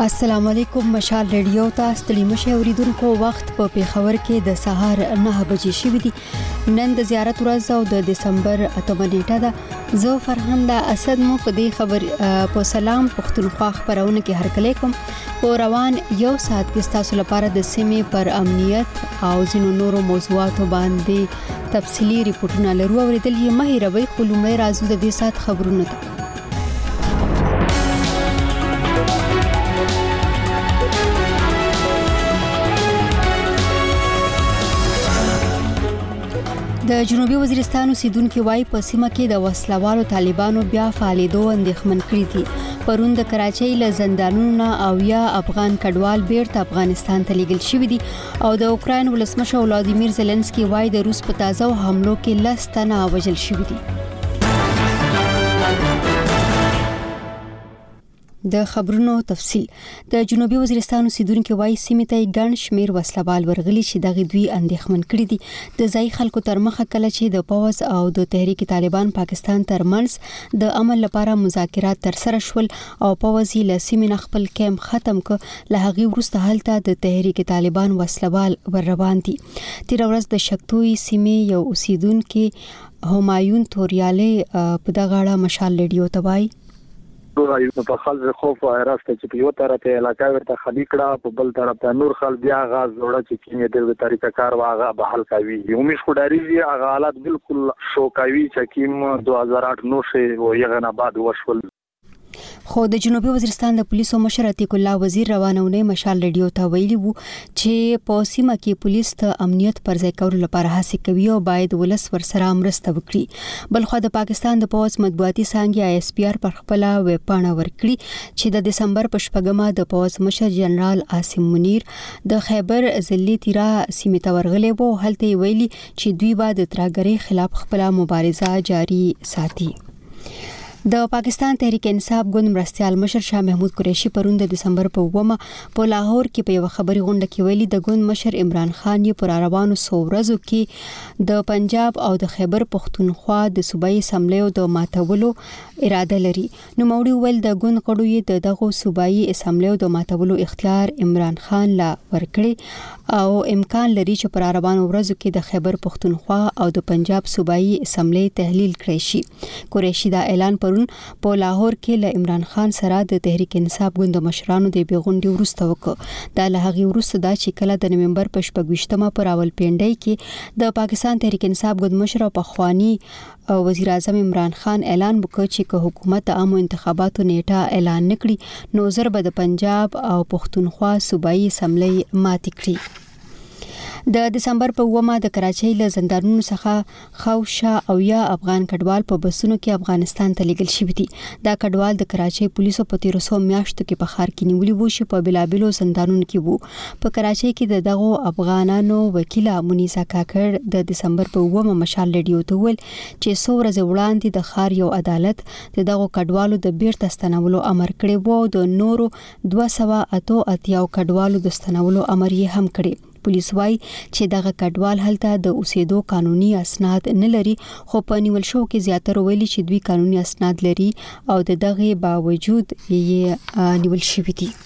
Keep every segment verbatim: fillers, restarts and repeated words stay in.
السلام علیکم. مشال ریډیو ته ستړي مشه اوریدونکو. وخت په پیښور کې د سهار نه بجې شوې دي. نن د زیارت ورځ او د دسمبر اتمه نیټه ده. زه فرهنده اسد مو په دې خبر په سلام پښتونخوا خبرونه کې هرکلی کوم. په روان یو ساعت کې تاسو لپاره د سیمې پر امنیت او ځینو نورو موضوعاتو باندې تفصیلی ریپورتونه لرو. اوریدل یې مه هېروئ. خو لومړی راځو د دې ساعت خبرونه ته. د جنوبي وزیرستان اوسیدونکو وايي په سیمه کې د وسلوالو طالبانو بیا فعالیدو اندېښمن کړي دي. پرون د کراچۍ له زندانونو او یا افغان کډوال بیرته افغانستان ته لیږل شوي دي او د اوکراین ولسمشر ولادیمیر زيلنسکي وايي د روس په تازه حملو کې لس تنه وژل شوي دي. د خبرونو تفصیل. د جنوبي وزیرستان اوسیدونکو وايي سیمه ته ګڼ شمیر وسلوال ورغلي چې دغه دوی اندېښمن کړي دي. د ځای خلکو تر مخه کله چې د پوز او د تحریک طالبان پاکستان ترمنځ د عمل لپاره مذاکرات تر سره شول او پوز یې له سیمې خپل کیمپ ختم ک له هغه وروسته هلته د تحریک طالبان وسلوال ور روان دي. تیر ورځ د شکتوي سیمې یو اوسیدونکو همایون توریاله په دغه اړه مشال ریډیو ته وایي نو په خلک خوف راسته چې په یو طرف ته علاقه ورته خلی کړه، په بل طرف ته نور خلک بیا غاز جوړه چې کینې د طریقه کار واغه به حل کوي. یومي خداري هغه حالت بالکل شوکاوي چې کیم دوه هزار آټ نو شي او یغه نه بعد وشول. خو د جنوبي وزیرستان د پولیسو مشر عتیق الله وزیر روانونه مشال ریډیو ته ویلي وو چې په سیمه کې پولیس ته امنیت پر ځای کولو لپاره هڅه کوي او باید ولس ورسره مرسته وکړي. بلخو د پاکستان د پوز مطبوعاتي څانګې آی اس پی آر پر خپل ویب پاڼه ورکړي چې د دسمبر په شپږمه د پوز مشر جنرال عاصم منیر د خیبر ضلعي تیرا سیمه ته ورغلي وو. هلته ویلي چې دوی به د ترهګرۍ خلاف خپل مبارزه جاری ساتي. د پاکستان تحریک انصاف ګوند مرستيال مشر شاه محمود قریشي پرون د دسمبر په اومه په لاهور کې په یو خبري غونډه کې ویلي د ګوند مشر عمران خان یې پر روانو سو ورځو کې د پنجاب او د خیبر پښتونخوا د صوبایي اسمبلیو د ماتولو اراده لري. نو موړي ویل د ګوند غړو یې د دغه صوبایي اسمبلیو د ماتولو اختیار عمران خان لا ورکړي او امکان لري چې پر روانو ورځو کې د خیبر پښتونخوا او د پنجاب صوبایي اسمبلی تحلیل کړي شي. قریشي دا اعلان پر په لاهور کې له عمران خان سره د تحریک انصاف ګوند مشرانو د بیغونډي ورسته وکړه. دا له هغه ورسته دا چې کله د نومبر په شپږمه پر راولپنډۍ کې د پاکستان تحریک انصاف ګوند مشر او پخوانی وزیر اعظم عمران خان اعلان وکړ چې که حکومت عام انتخاباتو نیټه اعلان نکړي نو زر به د پنجاب او پښتونخوا صوبایي اسمبلی ماتې کړي. د دسمبر په اومه د کراچۍ له زندانونو څخه خوشا او یا افغان کډوال په بسونو کې افغانستان ته لیږل شوي دي. دا کډوال د کراچۍ پولیسو په تیر څو میاشتو کې په ښار کې نیولي وو چې په بلابلو زندانونو کې وو. په کراچۍ کې د دغو افغانانو وکیله منیزا کاکړ د دسمبر په اومه مشال ریډیو ته ویل چې څو ورځې وړاندې د ښار یو عدالت د دغو کډوالو د بیرته ستنولو امر کړی وو. د نورو دوه سوه اته اتیا کډوالو د ستنولو امر یې هم کړی. پولیس وايي چې دغه کډوال هلته د اوسېدو قانوني اسناد نه لري، خو په نیول شو کې زیاتره ویلي چې دوی قانوني اسناد لري او د دغه باوجود یې نیول شوي دي.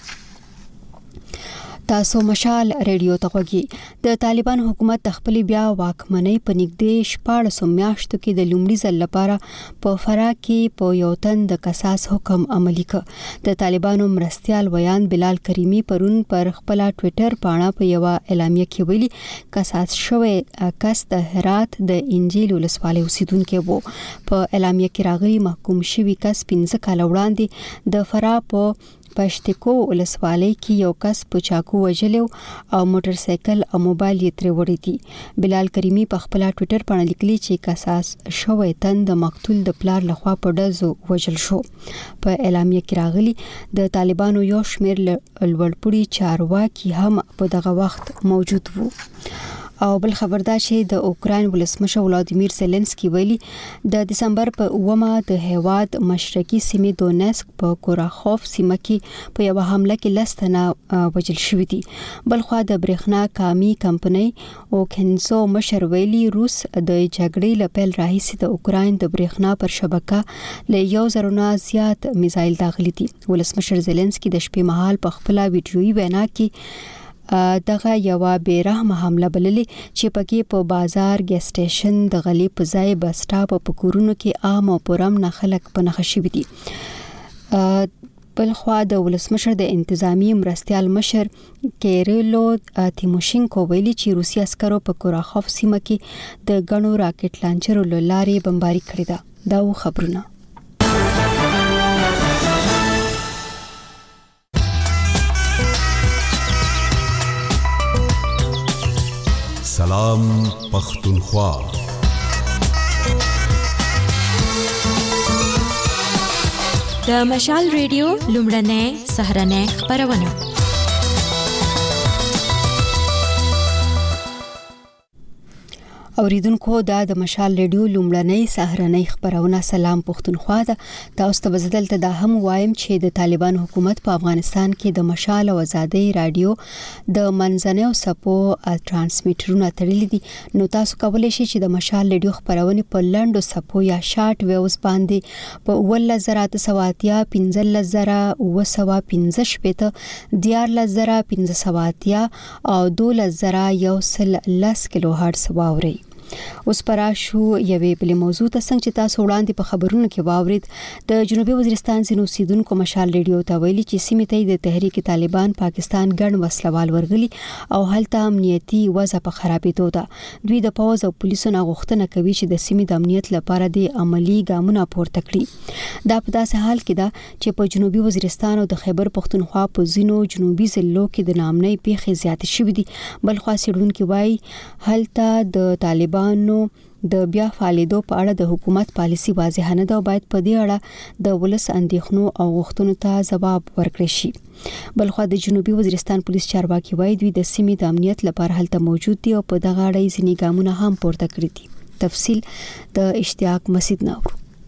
تاسو مشال ریډیو ته غوږی. د طالبان حکومت د خپل بیا واکمنۍ په نږدې شپاړسو میاشتو کې د لومړي ځل لپاره په فراه کې په یو تن د قصاص حکم عملي کړ. د طالبانو مرستيال ویان بلال کریمی پرون پر خپل ټوئیټر باندې په یو اعلامیه کې ویلي قصاص شوی کس د هرات د انجیل ولسوالۍ اوسیدونکو وو. په اعلامیه کې راغلي محکوم شوی کس پنځه کال وړاندې د فراه په پښتکو ولسوالۍ کې یو کس په چاقو وژلو او موټر سایکل او موبایل یې ترې وړی دي. بلال کریمی په خپل ټوئیټر باندې لیکلي چې قصاص شوی تن د مقتول د پلار لخوا په ډزو وژل شو. په اعلامیه کې راغلي د طالبانو یو شمېر لوړپوړي چارواکي هم په دغه وخت موجود وو. او بل خبر دا چې د اوکراین ولسمشر ولادیمیر زيلنسکي ویلي د دسمبر په اومه د هیواد مشرقي سیمې دونیسک په کوراخوف سیمه کې په یو حمله کې لستنه وژل شوې دي. بل خو د برېښنا کامي کمپنۍ او کنزو مشر ویلي روس د جګړې لپاره راهیسې د اوکراین د برېښنا پر شبکه له یو زرو نه زیات میزایل داخلي دي. ولسمشر زيلنسکي د شپې مهال په خپل ویډیويي وینا کې دغه یو بیرحمه حمله بللې چې پکې په بازار ګیس سټیشن د غلي په ځای بس سټاپ په کورونو کې عام او پرم نه خلک په نخښه شوي دي. بل خو د ولسمشر د انتظامی مرستيال مشر کیریلو تیموشینکو ویلي چې روسي عسکرو په کوراخوف سیمه کې د غنو راکټ لانچرو لارې بمباري کړې ده. دا خبرونه سلام پختونخوا. د مشال ریډیو لومړنۍ سهرنۍ خبرونه. اوریدونکو دا د مشال ریډیو لومړنۍ سهرنۍ خبرونه. سلام پختونخوا ده. تاسو ته بدلته دا هم وایم چې د طالبان حکومت په افغانستان کې د مشال او ازادي رادیو د منځنۍ او سپو ترانسمیټرونه تړلي دي. نو تاسو کولی شئ چې د مشال ریډیو خبرونه په لنډو سپو یا شارټ ویوز باندې په ول زرات سواتیا پنځل زرا او سوا پنځه شپته دیار لزرا پنځه سواتیا او دول زرا یو سل لس کیلو هرتز واوري. اوس پراشو یوې بل موضوع ته څنګه چې تاسو وړاندې په خبرونو کې واورید د جنوبي وزیرستان سينو سیدونکو مشال ریډیو ته ویلي چې سیمې ته د تحریک طالبان پاکستان ګڼ وسلوال ورغلي او هلته امنیتي وضع په خرابېدو ده. دوی د پوز او پولیسو نه غوښتنه کوي چې د سیمې د امنیت لپاره د عملی ګامونه پورته کړي. دا په داسې حال کې ده چې په جنوبي وزیرستان او د خیبر پختونخوا په ځینو جنوبي ضلعو کې د نامنۍ پیښې زیاتې شوې دي. بل خو سیدونکو وايي هلته د طالبان نو د بیا فعالیدو په اړه د حکومت پالیسی واضح نه ده او باید په دې اړه د ولس اندېښنو او غوښتنو ته ځواب ورکړي شي. بل خو د جنوبي وزیرستان پولیس چارواکي وایي دوی د سیمې د امنیت لپاره هلته موجود دي او په دغه اړه ځینې ګامونه هم پورته کړي دي. تفصیل د اشتیاق مسجد نو.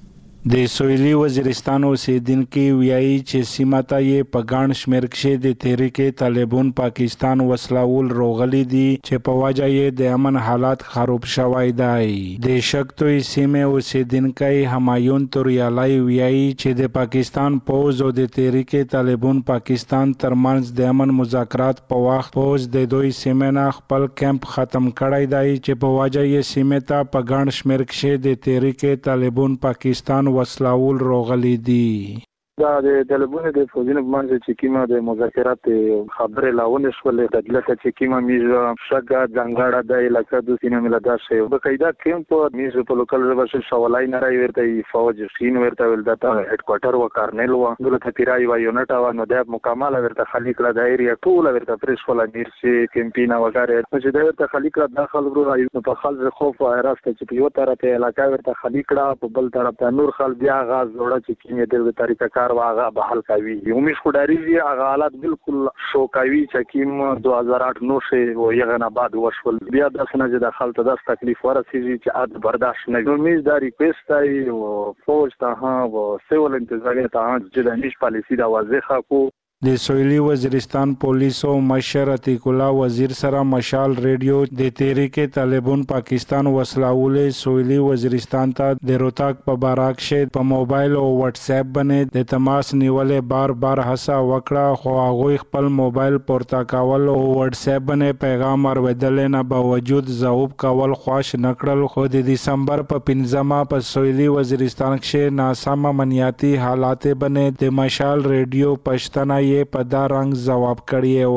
د سویلي وزیرستان اوسیدونکو ویایي چې سیمه ته یې په ګڼ شمېر کې د تحریک طالبان پاکستان وسلوال روغلي دي چې په وجه یې د امن حالات خراب شوی دی. د شکتوي سیمه اوسیدونکو همایون توریالای ویایي چې د پاکستان پوز او د تحریک طالبان پاکستان ترمنځ د امن مذاکرات په وخت پوز د دوی سیمه نه خپل کیمپ ختم کړی دی چې په وجه یې سیمه ته په ګڼ شمېر کې د تحریک طالبان پاکستان وسلاول روغلي دي. دا د طالبانو د فوجونو په منځ کې کیما د مذاکرات خبره لاونه شولې د دلته چې کیما میزه شګه ځنګړه د علاقې د سینې ملدا شي په قاعده کیمپ میزه په لوکل ورشي شوالای نه راي ورته فوج سین ورته ول دتا هډ کوارټر و کارنل و دلته پیرای و یونټ و نو د مکمل ورته خلیق لا د ایریا ټول ورته پریس ولا میرسي کیمپینا وغیرہ چې د ورته خلیق لا داخل ورو په خلک خوف راسته چې په یو طرف علاقې ورته خلیق لا په بل طرف ته نور خل بیا غاز جوړه چې کیمه د طریقه واغه بحال کوي. یومیش خداري هغه حالات بالکل شوکاوي چې کیم دو هزار آٹھ نو شي او یغه نه بعد وشول بیا د سنه چې داخل ته د تکلیف ورسیږي چې اد برداشت نه یومیش د ریکوست ای او فوج ته ها او سیول انتظامیه ته چې د نش پالیسی دا واضحه کو. د سویلي وزیرستان پولیسو مشر عتیق الله وزیر سره مشال ریډیو د تحریک طالبان پاکستان وسلاول سویلي وزیرستان ته د روتاک په باراک شه په موبایل او واتس اپ باندې د تماس نیولې بار بار هڅه وکړه خو هغه خپل موبایل پورته کول او واتس اپ باندې پیغام ورودل نه باوجود جواب کول خوښ نکړل. خو د دسمبر په پنځمه په سویلي وزیرستان کې ناسم امنیتي حالات باندې د مشال ریډیو پښتنه په دا رنگ جواب کړی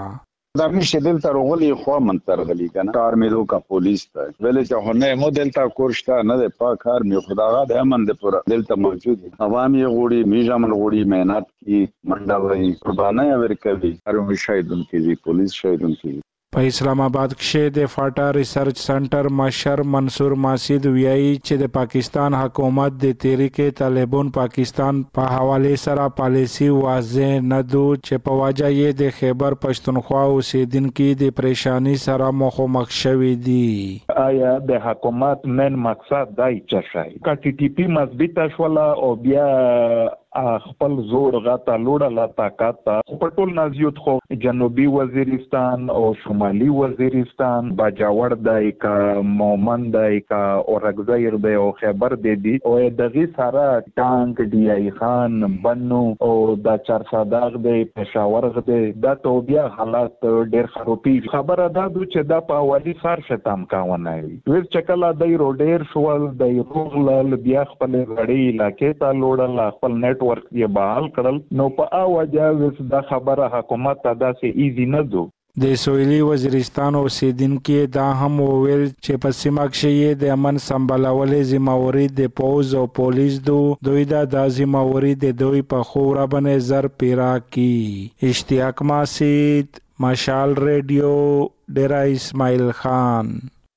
و. دا میشه دلته روغلی خو منتر غلی کنه آرمیدو کا پولیس ته ویل چې هونه مو دلته کورشتا نه د پاک آرمی خداغه د امن د پورا دلته موجود عوامي غوړي میجامل غوړي مهنت کی منډه وای قربانای ورکوي هر شهیدون کی پولیس شهیدون کی په اسلام آباد کې د فاټا ریسرچ سنټر مشر منصور ماسید ویایي چې د پاکستان حکومت د تحریک طالبان پاکستان په حواله سره پالیسی واضح نه دو چې په واجه یې د خیبر پښتونخوا اوسیدونکو د پریشانی سره مخامخ شوي دي. آیا د حکومت من مقصد دای چې شای کا ټي ټي پی مثبت شولا او بیا خپل زور غاټه لوړه لا طاقت په ټول نازیوت خو جنوبي وزیرستان او شمالي وزیرستان باجوړ دای کا مومن دای کا اورګزایر دی او خیبر دی دی او دغه سره ټانک دی ای خان بنو او د چارساداغ دی پېښور غته د توبیا حالات ډېر خروپی خبره ده چې د په اولی سر شتم کاونه وي ویل چکلا د روډیر شوال د روغل بیا خپل غړي علاقې ته لوړل خپل نت ورک یې بحال کړل نو په اواجه وس د خبره حکومت ته داسې ایزی نه دو. د سویلي وزیرستان اوسیدونکو دا هم وویل چې په سیمه کې د امن سمبالولې ذمہواری د پوز او پولیس دو دوی دا د ذمہواری د دوی په خورا باندې زر پیرا کی. اشتیاق ماسید مشال ریډیو ډیرا اسماعیل خان.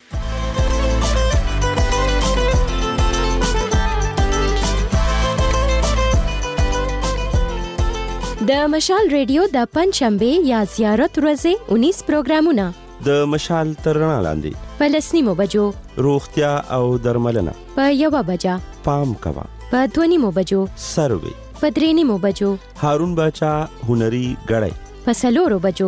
د مشال ریډیو د پنځشنبه یا زیارت ورځې انیس پروګرامونه د مشال ترنا لاندې په لسنیمو بجو روغتیا او درملنه په یوه بجه پام کوا په دونیمو بجو سروي په درېنیمو بجو هارون باچا هنري غړی په څلورو بجو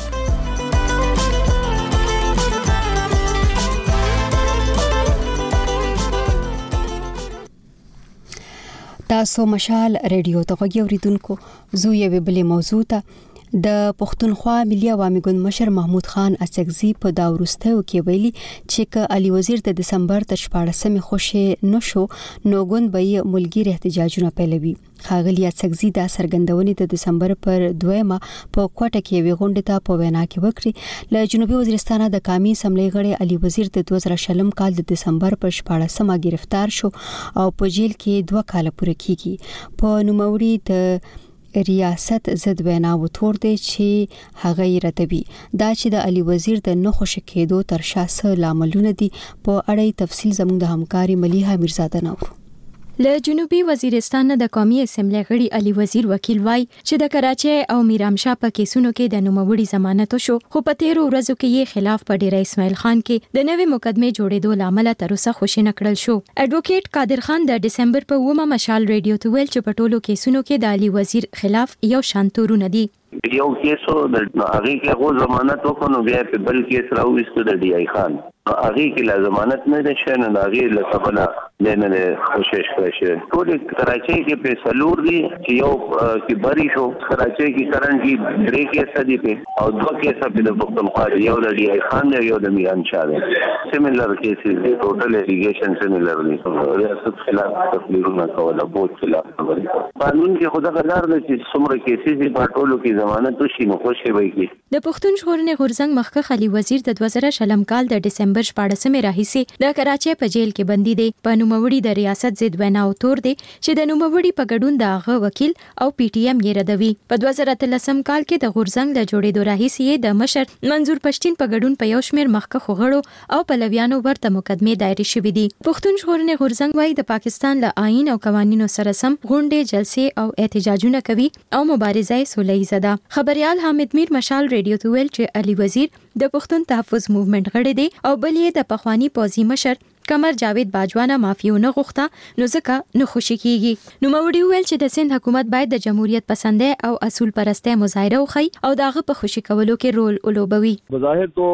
تاسو مشال ریډیو ته غوږی اوریدونکو زو یو بل موضوع ته د پښتونخوا ملي عوامي ګوند مشر محمود خان اڅکزي په دا ورستیو کې ویلي چې ک علي وزیر د دسمبر د شپاړسمې خوشي نشو نو ګوند به ملګری احتجاجونه پیلوي. خاغلی اڅکزي د سرګندونې د دسمبر پر دویمه په کوټه کې وی غونډه ته په وینا کې وکړي له جنوبي وزیرستان د قومي اسمبلی غړي علي وزیر د دوه زره شلم کال د دسمبر پر شپاړسمه گرفتار شو او په جیل کې دوه کال پوره کیږي. په نوموړي د ریاست زد وینا وتور دی چې هغه یې رتبي دا چې د علي وزیر د نه خوش کېدو تر شاسه لاملونه دي په اړه تفصیل زموږ د همکاري ملیحه میرزاده نور. له جنوبي وزیرستان د قومي اسمبلی غړي علي وزیر وکیل وای چې د کراچۍ او میرامشاه په کیسونو کې د نوموړي ضمانت شو خو په تیرو ورځو کې یې خلاف په ډیره اسماعیل خان کې د نوې مقدمه جوړېدو لامل تر اوسه خوشی نکړل شو. اډوکیټ قادر خان د دسمبر په اومه مشال ریډیو ته ویل چې په ټولو کیسونو کې د علي وزیر خلاف یو شانتورونه دي. یو کیسو د هغه کې غو ضمانت وکړو بیا په بل کیس راوېستو د ډي آی خان هغه کې لا ضمانت نه ده شنه هغه له سبله لنه کوشش کړی ټول کراچۍ کې په سلور دي چې یو کې بری شو کراچۍ کې کرن کې درې کیسه دي په او دوه کیسه په د پښتونخوا یو د ډي آی خان دی یو د میران شاه دی سیمیلر کیسز دي ټوټل الیګیشن سیمیلر دي ریاست خلاف تقریرونه کوله بوت خلاف قانون کې خدا قدر دی چې څومره کیسز دي په ټولو کې ضمانت وشي نو خوشي وي. د پښتون ژغورنې غورځنګ مخکښ علي وزیر د دوه زره شلم کال د دسمبر شپاړسمې راهیسې د کراچۍ په جیل کې بندي دی. په نوموړي د ریاست ضد وینا او تور دی چې د نوموړي په ګډون د هغه وکیل او پی ټی ایم یې ردوي. په دوه زره اتلسم کال کې د غورځنګ له جوړېدو راهیسې د مشر منظور پښتين په ګډون په یو شمېر مخکښ غړو او پلویانو ورته مقدمې دایرې شوې دي. پښتون ژغورنې غورځنګ وايي د پاکستان له آئین او قوانینو سره سم غونډې جلسې او احتجاجونه کوي او مبارزه سوله ییزه ده. خبريال حامد میر مشال ریډیو ته ویل چې علي وزیر د پښتون تحفظ موومېنټ غړی دی او بل یې د پخوانی پوځي مشر کمر جاوید باجوانه مافیونه غوښته نو ځکه نه خوشی کیږي. نو موري ویل چې د سند حکومت باید د جمهوریت پسندۍ او اصول پرسته مظاهره وکړي او داغه په خوشی کولو کې رول ولوبوي. بظاهر تو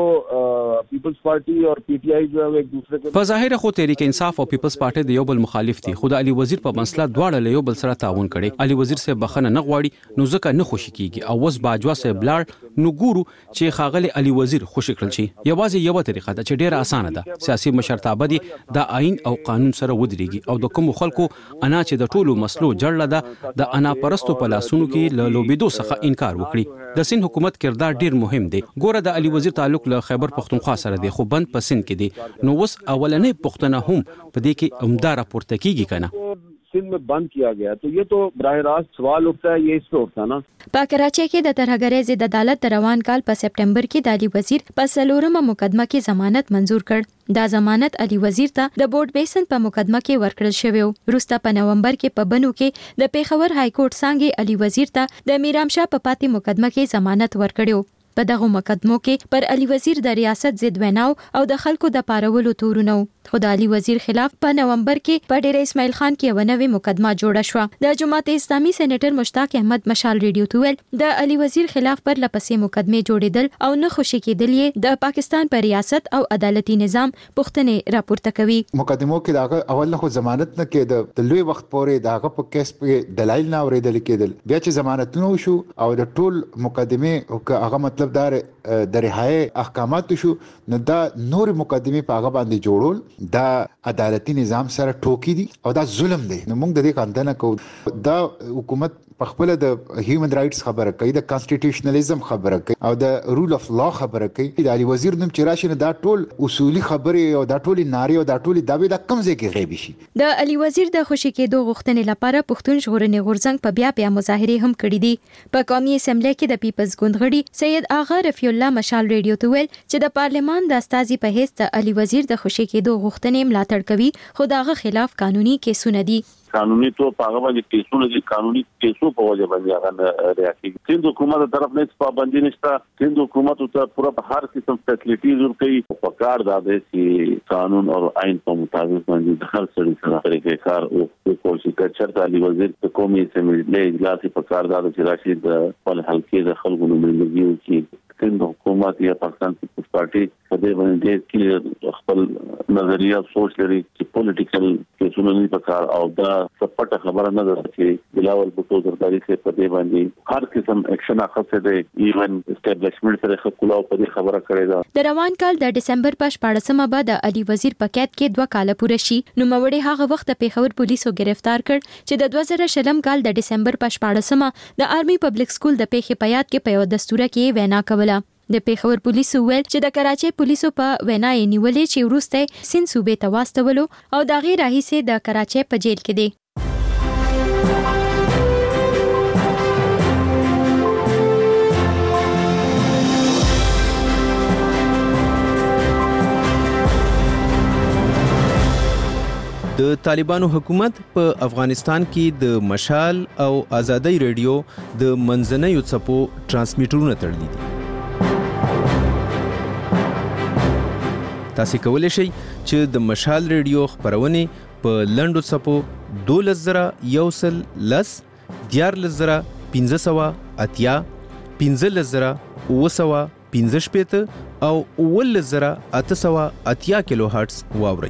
پیپلز پارټي او پی ټی آی جو یو دوسرے کې په ظاهر خو تحریک انصاف او پیپلز پارټي د یو بل مخالف دي خو د علي وزیر په مسله دواړه له یو بل سره تعاون کړي. علي وزیر سره بخنه نه غواړي نو ځکه نه خوشی کیږي او وس باجوا سره بلاړ نو ګورو چې خاغلی علي وزیر خوشی کړل شي. یوازې یو طریقه ده چې ډیره اسانه ده سیاسي مشرتابه دي د آئین او قانون سره ودرېږي او د کوم خلکو انا چې د ټولو مسلو جړل ده د انا پرستو په لاسونو کې له لوبېدو څخه انکار وکړي. د سند حکومت کردار ډیر مهم دی. ګوره د علي وزیر تعلق له خیبر پښتونخوا سره دی خو بند په سند کې دی نو وس اولنې پښتنه هم په دې کې عمدار راپورته کیږي کنه. सिंध में बंद किया गया, तो ये तो बराह रास्त सवाल उठता है, ये इस पे उठता ना। په کراچۍ کې د ترهګرۍ ضد عدالت د روان کال په سپټمبر کې د علي وزیر په څلورمه مقدمه کې ضمانت منزور کړ. دا ضمانت علي وزیر ته د بورډ بیسن په مقدمه کې ورکړل شوی و. وروسته په نومبر کې په بنو کې د پیښور های کورټ څنګه علي وزیر ته د میرام شاه په پاتې مقدمه کې ضمانت ورکړیو. په دغه مقدمو کې پر علي وزیر د ریاست ضد ویناو او د خلکو د پارولو تورونو. خو د علي وزیر خلاف په نومبر کې په ډیر اسماعیل خان کې یو نوې مقدمه جوړه شو. د جماعت اسلامي سېنیټر مشتاق احمد مشال ریډیو ته ویل د علي وزیر خلاف پر لپسې مقدمه جوړېدل او نه خوشي کېدل یې د پاکستان پر ریاست او عدالتي نظام پښتنې راپورته کوي. مقدمو کې داغه اول خو ضمانت نه کېد، د لوی وخت پورې داغه په کیس په دلایل نه اوریدل کېدل، بیا چې ضمانتونه وشو او د ټول مقدمه هغه مطلب دار د رهایی احکامات شو، نو دا نور مقدمه په هغه باندې جوړول دا عدالتي نظام سره ټوکی دي او دا ظلم دی. نو موږ د دې کاندنه کوو. دا حکومت په خپل د هیومن رائټس خبره کوي، د کانسټیټیوشنالیزم خبره کوي او د رول اف لا خبره کوي. د علي وزیر نوم چې راشي دا ټول اصولي خبرې او دا ټول ناري او دا ټول داوی د کم ځای کې غیبي شي. د علي وزیر د خوشي کېدو غوښتنې لپاره پښتون ژغورنې غورځنګ په بیا بیا مظاهره هم کړې دي. په قومي اسمبلی کې د پیپلز ګوند غړي سید آغا رفیع الله مشال ریډیو ته ویل چې د پارلمان د استازي په حیث د علي وزیر د خوشي کېدو غوښتنې ملاتړ کوي، خو دغه خلاف قانوني کیسونه دي. قانوني تو پاغه باندې کیسونه دي، قانوني کیسو په وجه باندې هغه ریاکي. سند حکومت طرف نه پابندي نشته، سند حکومت ته پورا هر قسم فیسلټیز ورکړي او کار داده چې قانون او آئین په مطابق باندې د هر څه سره طریقې کار او کوشش کوي. علي وزیر د قومي اسمبلی اجلاس په کار داده چې راشي د خپل حلقې د خلکو نمائندګي وکړي. سند حکومت یا پاکستان پیپلز پارټي په دې باندې کې خپل نظریه سوچ لري چې پولیټیکل کیسونه نه پکار او دا سپټه خبره نه ده چې بلاول بوټو زرداری سے په دې باندې هر قسم اکشن اخته دی. ایون اسټابلیشمنت سره خپل په دې خبره کړې ده. د روان کال د دسمبر په شپاړسمه بعد د علي وزیر په قید کې دوه کال پوره شي. نو موړي هغه وخت په پیښور پولیسو گرفتار کړ چې د دوه زره شلم کال د دسمبر په شپاړسمه د آرمي پبلک سکول د پیښې په یاد کې په یو دستوره کې وینا کوله. د پیښور پولیسو ویل چې د کراچۍ پولیسو په وینا یې نیولې چې وروسته سند صوبې ته واستولو او د هغې راهیسې د کراچۍ په جیل کې دی. د طالبانو حکومت په افغانستان کې د مشال او آزادۍ ریډیو د منځنیو څپو ترانسمیټرونه تړلي دي. تاسو کولی شئ چې د مشال ریډیو خبرونه په لنډو څپو دولس زره یو سل لس دیارلس زره پنځه سوه اتیا پنځلس زره اوه سوه پنځه شپېته او اوولس زره اته سوه اتیا کیلو هرټز واورئ.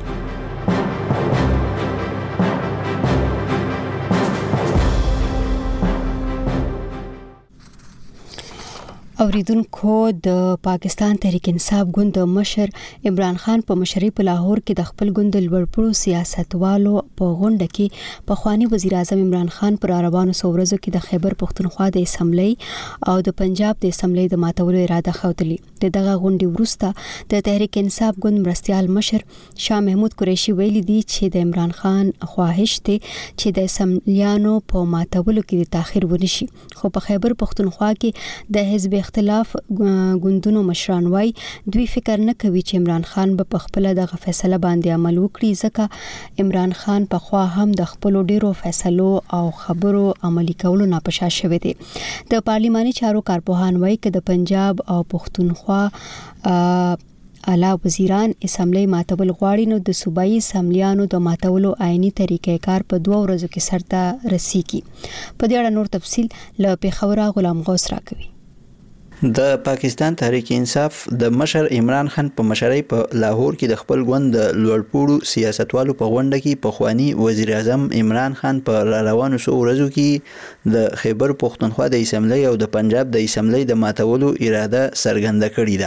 اوریدونکو د پاکستان تحریک انصاف ګوند مشر عمران خان په مشرۍ په لاهور کې د خپل ګوند لوړپوړو سیاستوالو په غونډه کې پخوانی وزیر اعظم عمران خان پر روانو سورزو کې د خیبر پښتونخوا د اسمبلی او د پنجاب د اسمبلی د ماتولو اراده خوتلی. د دغه غونډې وروسته د تحریک انصاف ګوند مرستيال مشر شاه محمود قریشي ویلي دي چې د عمران خان خواهش دی چې د اسمبلیانو په ماتولو کې د تاخير ونشي، خو په خیبر پښتونخوا کې د حزب اختلاف ګوندونو مشران وای دوی فکر نه کوي چې عمران خان به په خپل دغه فیصله باندې عمل وکړي، ځکه عمران خان په خوا هم د خپل ډیرو فیصلو او خبرو عملي کولو نه پښا شوی دی. د پارلماني چارو کارپوهان وای چې د پنجاب او پښتونخوا اعلی وزیران اسمبلی ماتول غواړي، نو د صوبایي اسمبلیانو د ماتولو آئینی طریقې کار په دوه ورځو کې سرته رسیږي. په دې اړه نور تفصیل له پیښور غلام غوث راکوي. د پاکستان تحریک انصاف د مشر عمران خان په مشرۍ په لاهور کې د خپل ګوند د لوړپوړو سیاستوالو په غونډه کې پخوانی وزیر اعظم عمران خان په روانو څو ورځو کې د خیبر پښتونخوا د اسمبلی او د پنجاب د اسمبلی د ماتولو اراده څرګنده کړې ده.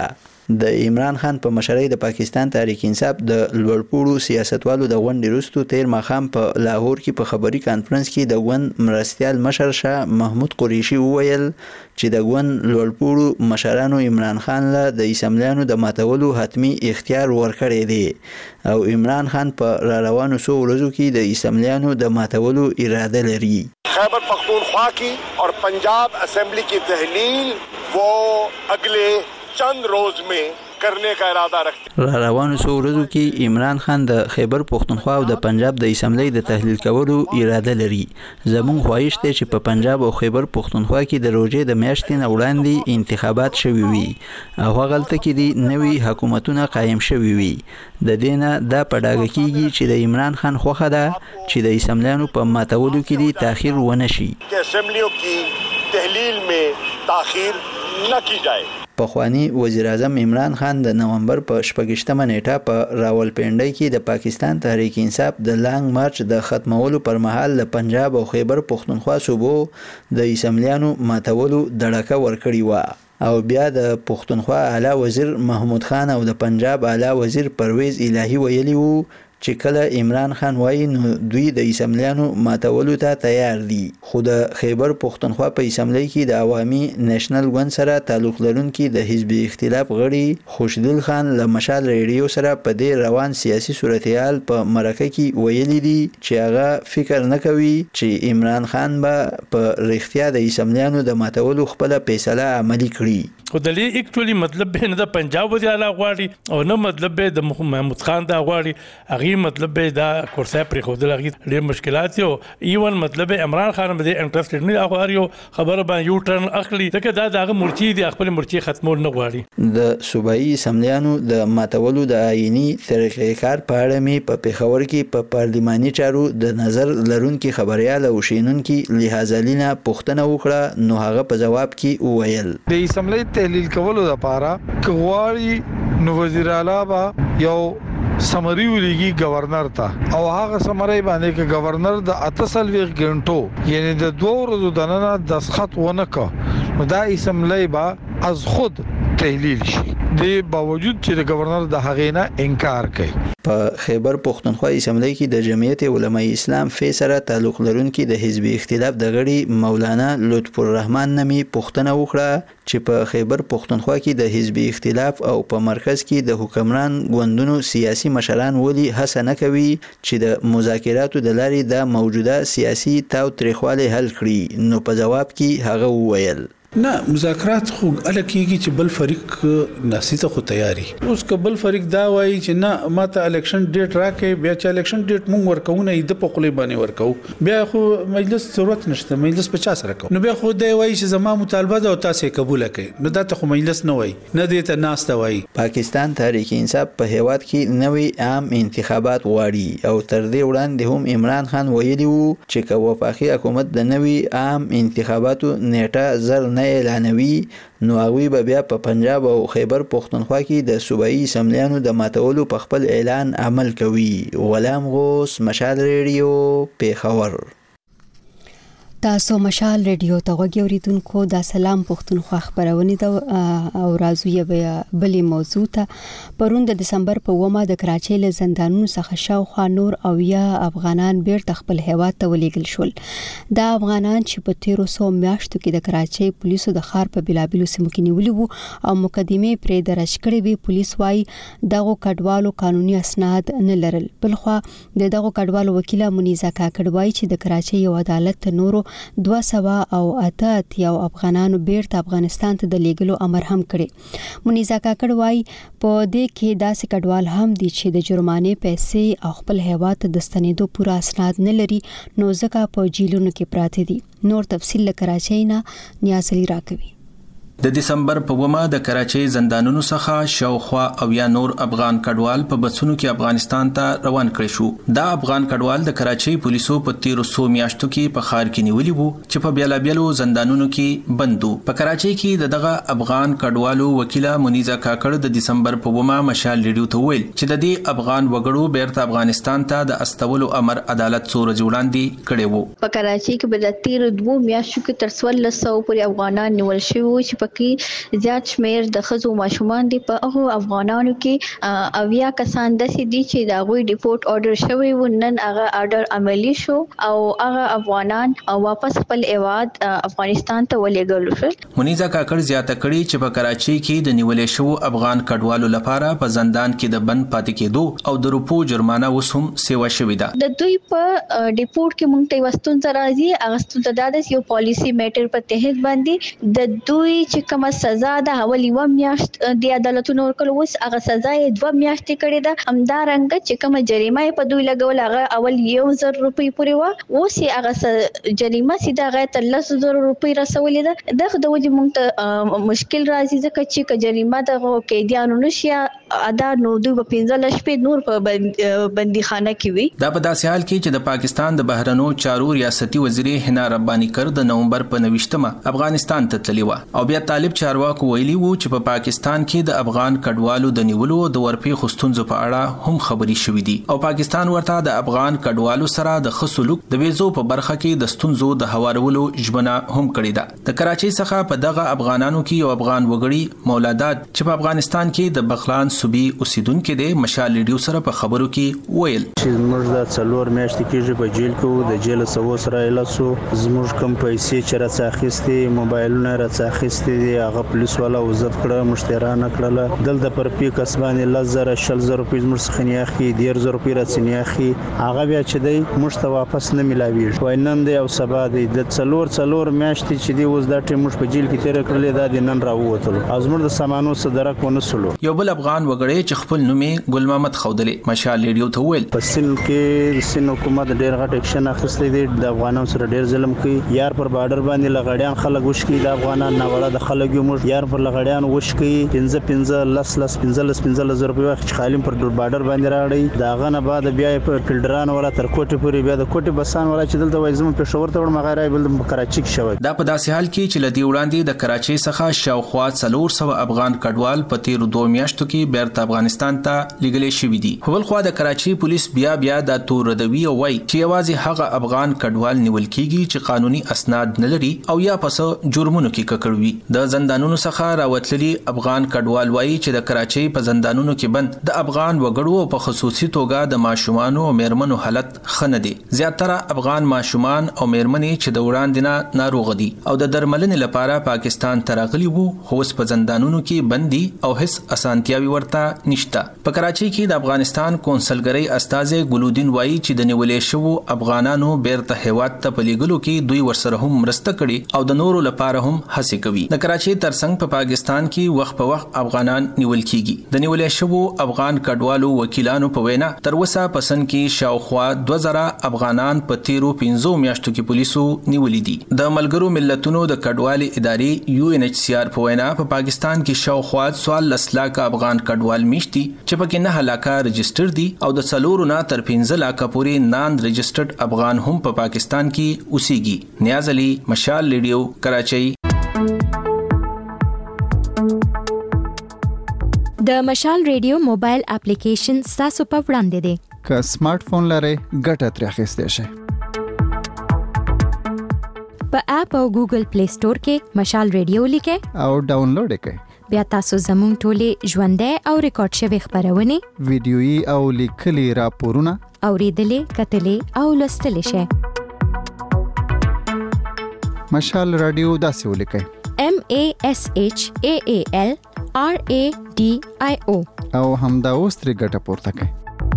د عمران خان په مشرۍ د پاکستان تحریک انصاف د لوړپوړو سیاستوالو د غونډې وروسته تیر ماښام په لاهور کې په خبري کانفرنس کې د غون مرستيال مشر شاه محمود قریشي وویل چې د غون لوړپوړو مشرانو عمران خان له د اسمبلیانو د ماتولو حتمی اختیار ورکړی دی او عمران خان په را روانو څو ورځو کې د اسمبلیانو د ماتولو اراده لري. खैबर पख्तूनख्वा की और पंजाब असेंबली की तहलील वो अगले चंद रोज में करने का इरादा रखते را روانو څو ورځو کې عمران خان د خیبر پختونخوا او د پنجاب د اسمبلی د تحلیل کولو اراده لري. زموږ خواهش دی چې په پنجاب او خیبر پختونخوا کې د روزې د میاشتې نه وړاندې انتخابات شوي وي او هغلته کې د نوي حکومتونه قایم شوي وي. د دینه دا پډاګه کیږي چې د عمران خان خوخه ده چې د اسمبلیانو په ماتولو کې د تاخير ونه شي. چې اسمبلیو کې تحلیل में تاخير نه کی جائے. پخوانی وزیر اعظم عمران خان د نومبر په شپږشتمه نیټه په راولپنډۍ کې د پاکستان تحریک انصاف د لانګ مارچ د ختمولو پر مهال د پنجاب او خیبر پختونخوا صوبو د اسمبلیانو ماتولو دړکه ورکړی و او بیا د پختونخوا اعلی وزیر محمود خان او د پنجاب اعلی وزیر پرویز الهی ویلی وو چې کله عمران خان وایي نو دوی د اسمبلیانو ماتولو ته تیار دي. خو د خیبر پختونخوا په اسمبلی کې د عوامي نېشنل ګوند سره تعلق لرونکي د حزب اختلاف غړي خوشدل خان له مشال ریډیو سره په دې روان سیاسي صورتحال په مرکه کې ویلي دي چې هغه فکر نه کوي چې عمران خان به په رښتیا د اسمبلیانو د ماتولو خپل فیصله عملي کړي. خو د دې اکټولی مطلب به نه د پنجاب وزیر اعلی غواړي او نه مطلب به د محمود خان دا غواړي. هغه مطلب به دا کورسای پر خودل هغه ډېر مشکلات یو ایون مطلب عمران خان به انټرستډ نه هغه یو خبره باندې یو ټرن اخلي ځکه دا دغه مرچی دی خپل مرچی ختمول نه غواړي. د صوبایي اسمبلیانو د ماتولو د آئینی طریقې کار په اړه می په پیښور کې په پارلماني چارو د نظر لرونکي خبريال او شینونکي لحاظلینا پوښتنه وکړه نو هغه په جواب کې وویل د اسمبلی تحلیل کولو لپاره کغواړي نو وزیر اعلی با یو سمری ولګي گورنر ته او هغه سمری باندې کې گورنر د اتصل ویغ غنټو یعنی د دوه ورځو د نن د خط ونه کا نو دا اسمبلی با از خود تحلیل شي د باوجود چې د گورنر د هغې نه انکار کوي. په خیبر پختونخوا اسمبلی کې د جمعیت علماء اسلام فی سره تعلق لرونکي د حزب اختلاف د غړي مولانا لطف الرحمن نمی پوښتنه وکړه چې په خیبر پختونخوا کې د حزب اختلاف او په مرکز کې د حکمران ګوندونو سیاسي مشران ولی هڅه نه کوي چې د مذاکراتو د لارې د موجوده سیاسي تاو تریخواله حل کړي. نو په جواب کې هغه وویل نه مذاکرات خو الکیږي چې بل فریق ناسیته خو تیاری اوس که بل فریق دا وایي چې نه ماته الیکشن ډیټ راکې بیا چې الیکشن ډیټ مونږ ورکو نه د په خپل باندې ورکو بیا خو مجلس ضرورت نشته مجلس په چا سره کو نو بیا خو دی وایي چې زما مطالبه ده او تاسو قبول کړئ نو دا ته خو مجلس نه وایي نه دی ته ناسته وایي. پاکستان تحریک انصاف په هیواد کې نوي عام انتخابات غواړي او تر دې وړاندې هم عمران خان ویلي وو چې که وفاقي حکومت د نوي عام انتخاباتو نیټه زر نه اعلانوي نو هغوی به بیا په پنجاب او خیبر پختونخوا کې د صوبایي اسمبلیانو د ماتولو په خپل اعلان عمل کوي. غلام غوث مشال ریډیو پیښور. تاسو مشال ریډیو ته غوږی اوریدونکو د سلام پښتونخوا خبرونه د او راځو یې بلې موضوع ته پرون د دسمبر په اومه د کراچۍ له زندانونو څخه شاوخوا نور او یا افغانان بیرته خپل هیواد ته ولېږل شول. دا افغانان چې په تیرو سو میاشتو کې د کراچۍ پولیسو د ښار په بلابلو سیمو کې نیولي وو او مقدمې پرې درج کړې وي. پولیس وايي دغه کډوالو قانوني اسناد نه لرل. بلخوا د دغه کډوالو وکیله منیزه کاکړ وايي چې د کراچۍ یو عدالت نورو دوه سوه او اته اتیا افغانانو بیرته افغانستان ته د لیږلو امر هم کړی. منیزه کاکړ وايي په دې کې داسې کډوال هم دي چې د جرمانې پیسې او خپل هیواد ته د ستنېدو پوره اسناد نه لري نو ځکه په جیلونو کې پراته دي. نور تفصیل له کراچۍ نه نیاز علي راکوي. د دسمبر په اومه د کراچۍ زندانونو څخه شاوخوا او یا نور افغان کډوال په بسونو کې افغانستان ته روان کړي شو. دا افغان کډوال د کراچۍ پولیسو په تیرو سو میاشتو کې په ښار کې نیولي وو چې په بیلابیلو زندانونو کې بندو. په کراچۍ کې دغه افغان کډوالو وکیله منیزه کاکړ د دسمبر په اومه مشال ریډیو ته ویل چې د دې افغان وګړو بیرته افغانستان ته د استولو امر عدالت څو ورځې وړاندې کړی وو. په کراچۍ کې په تیرو دوه میاشتو کې تر څوارلس سوه پورې افغانان نیول شوي وو چې پکې زیات شمیر د خزو ماشومان دي په هغه افغانانو کې اویا کسان د سې دي چې دا غوي ډیپورت آرډر شوی و نن هغه آرډر عملی شو او هغه افغانان واپس خپل ایواد افغانستان ته ولېږل شو. منیزه کاکړ زیاته کړي چې په کراچۍ کې د نیولې شو افغان کډوالو لپاره په زندان کې د بند پاتې کېدو او د روپو جرمانه وسوم سیوا شوې ده. د دوی په ډیپورت کې مونږ ته وستون راځي اغستون ته دادس یو پالیسی میټر په تحت باندې د دوی چې کومه سزا ده اول یو میاشت د عدالتونو ورکول اوس هغه سزا یې دوه میاشتې کړې ده. همدارنګه چې کومه جریمه په دوی لګول هغه اول یو زر روپۍ پورې و اوس یې هغه جریمه سیده هغه تر لس زره روپۍ رسولې ده. دغه د وجې مونږ ته مشکل راځي ځکه چې که جریمه د قیدیانو نشي ادا نو دوی په پنځه شپې نور په بندیخانه کې وي. دا په داسې حال کې چې د پاکستان د بهرنیو چارو ریاستي وزیر حنا رباني کر د نومبر په نوښتمه افغانستان ته تللی و او بیا طالب چارواکو ویلي وو چې په پاکستان کې د افغان کډوالو د نیولو او د ورپی خستونزو په اړه هم خبري شوې دي او پاکستان ورته د افغان کډوالو سره د خصلوک د ویزو په برخه کې د ستونزو د هوارولو ژمنه هم کړې ده. د کراچۍ څخه په دغه افغانانو کې یو افغان وګړي مولادات چې په افغانستان کې د بغلان صوبي اوسیدونکو د مشال ریډیو سره په خبرو کې ویل چې موږ د څلور میاشتې کېږي په جیل کې د جیل سوو سره لاسو زموږ کم پیسې چې راڅ اخیستې موبایلونه راڅ اخیستې دي هغه پولیس والا وزت کړه مشترانه کړله دلته پر پی کسبانې لزر شل زر روپۍ زموږ څخه نه اخی ډیر زر روپۍ راڅ نه اخی هغه بیا چې دی موږ ته واپس نه ملاویږي وای نن دی او سبا دی د څلور څلور میاشتې چې دی اوس دا ټیم موږ په جیل کې تیر کړل دا د نن راووتل از موږ د سامانو صدرک ونسلو. یو بل افغان وګړی چې خپل نوم ګل محمد خودلې مشال ریډیو ته ویل په سین کې د سین حکومت ډیر غټ اکشن اخیستی دی د افغانانو سره ډیر ظلم کوي یار پر بارډر باندې لغړیان خلک وشکي د افغانان ناوړه د خلک یو موږ یار پر لغړیان وشکي پنځه پنځه لس لس پنځه لس پنځه زر روپۍ وخت خالم پر بارډر باندې راړي داغه نه بعد بیا په فلډران ولا تر کوټي پورې بیا د کوټي بسان ولا چې دلته وای زمو پېښور ته ور مغایره بل کراچي کې شوی. دا په داسې حال کې چې لدی وړاندې د کراچۍ څخه شاوخوا څلور سوه افغان کډوال په تیر دوه میاشتو کې بیرته افغانستان ته لګلې شوې دي. بل خو د کراچۍ پولیس بیا بیا د تور ردوی او وای چې یوازې هغه افغان کډوال نیول کیږي چې قانوني اسناد نه لري او یا پس جرمونو کې ککړوي. د زندانونو څخه راوتلي افغان کډوال وای چې د کراچۍ په زندانونو کې بند د افغان وګړو په خصوصي توګه د ماشومانو او میرمنو حالت خنه دي. زیاتره افغان ماشومان او میرمنې چې د وړاندې نه ناروغ دي او د درملنې لپاره پاکستان ته راغلي وو خو اوس په زندانونو کې بندي او هیڅ اسانتیاوي ورته نشته. په کراچۍ کې د افغانستان کونسلګری استاذ ګلودین وای چې د نیولې شوو افغانانو بیرته هیواد ته پلیګلو کې دوی ورسره هم مرسته کړي او د نورو لپاره هم هڅې کوي. د کراچۍ ترڅنګ په پاکستان کې وخت په وخت افغانان نیول کیږي. د نیولې شوو افغان کډوالو وکیلانو په وینا تر اوسه پسند کې شاوخوا دوه زره افغانان په تیرو پنځو میاشتو کې پولیسو نیولې دي. د ملګرو ملتونو د کډوالۍ ادارې یو ان ایچ سی آر په وینا په پاکستان کې شاوخوا څوارلس لکه افغان کډوال میشتي چې پکې نه لکه رجسټر دي او د څلورو نه تر پنځه لکه پورې نان رجسټرډ افغان هم په پاکستان کې اوسېږي. نیاز علي مشال ریډیو کراچۍ. د مشال ریډیو موبایل اپلیکیشن تاسو په وړاندې دی. که سمارټ فون لرئ ګټه ترې اخیستی شئ. په اپ او ګوګل پلی سٹور کې مشال ریډیو لیکئ او ډاونلوډ یې کړئ. بیا تاسو زموږ ټولې ژوندۍ او ریکارډ شوي خبرونه ویډیويي او لیکلي راپورونه اوریدلې کتلې او لوستلې شئ. مشال رادیو داسې ولیکئ M A S H A A L R A D I O او همدا اوس ترې ګټه پورته کړئ.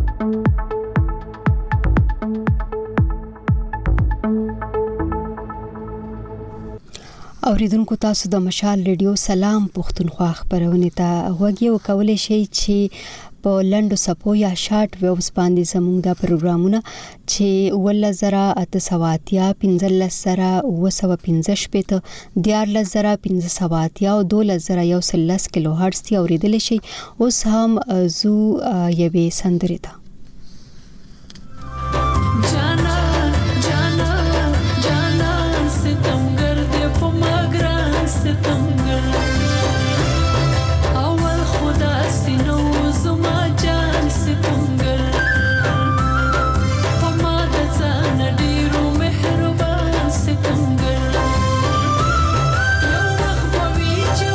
اوریدونکو تاسو د مشال ریډیو سلام پښتونخوا خبرونه ته غوږی وکولای شئ چې په لندو سپو یا شارټ ویوز باندې زموږ د پروګرامونه چې ول زرا اته سواتیا پنځل سره و سو پنځه شپته دیار لزرا پنځه سواتیا او دول زرا یو سلس کیلو هرتز تی اوریدل شي. اوس هم زو یوې سندرې ته Reach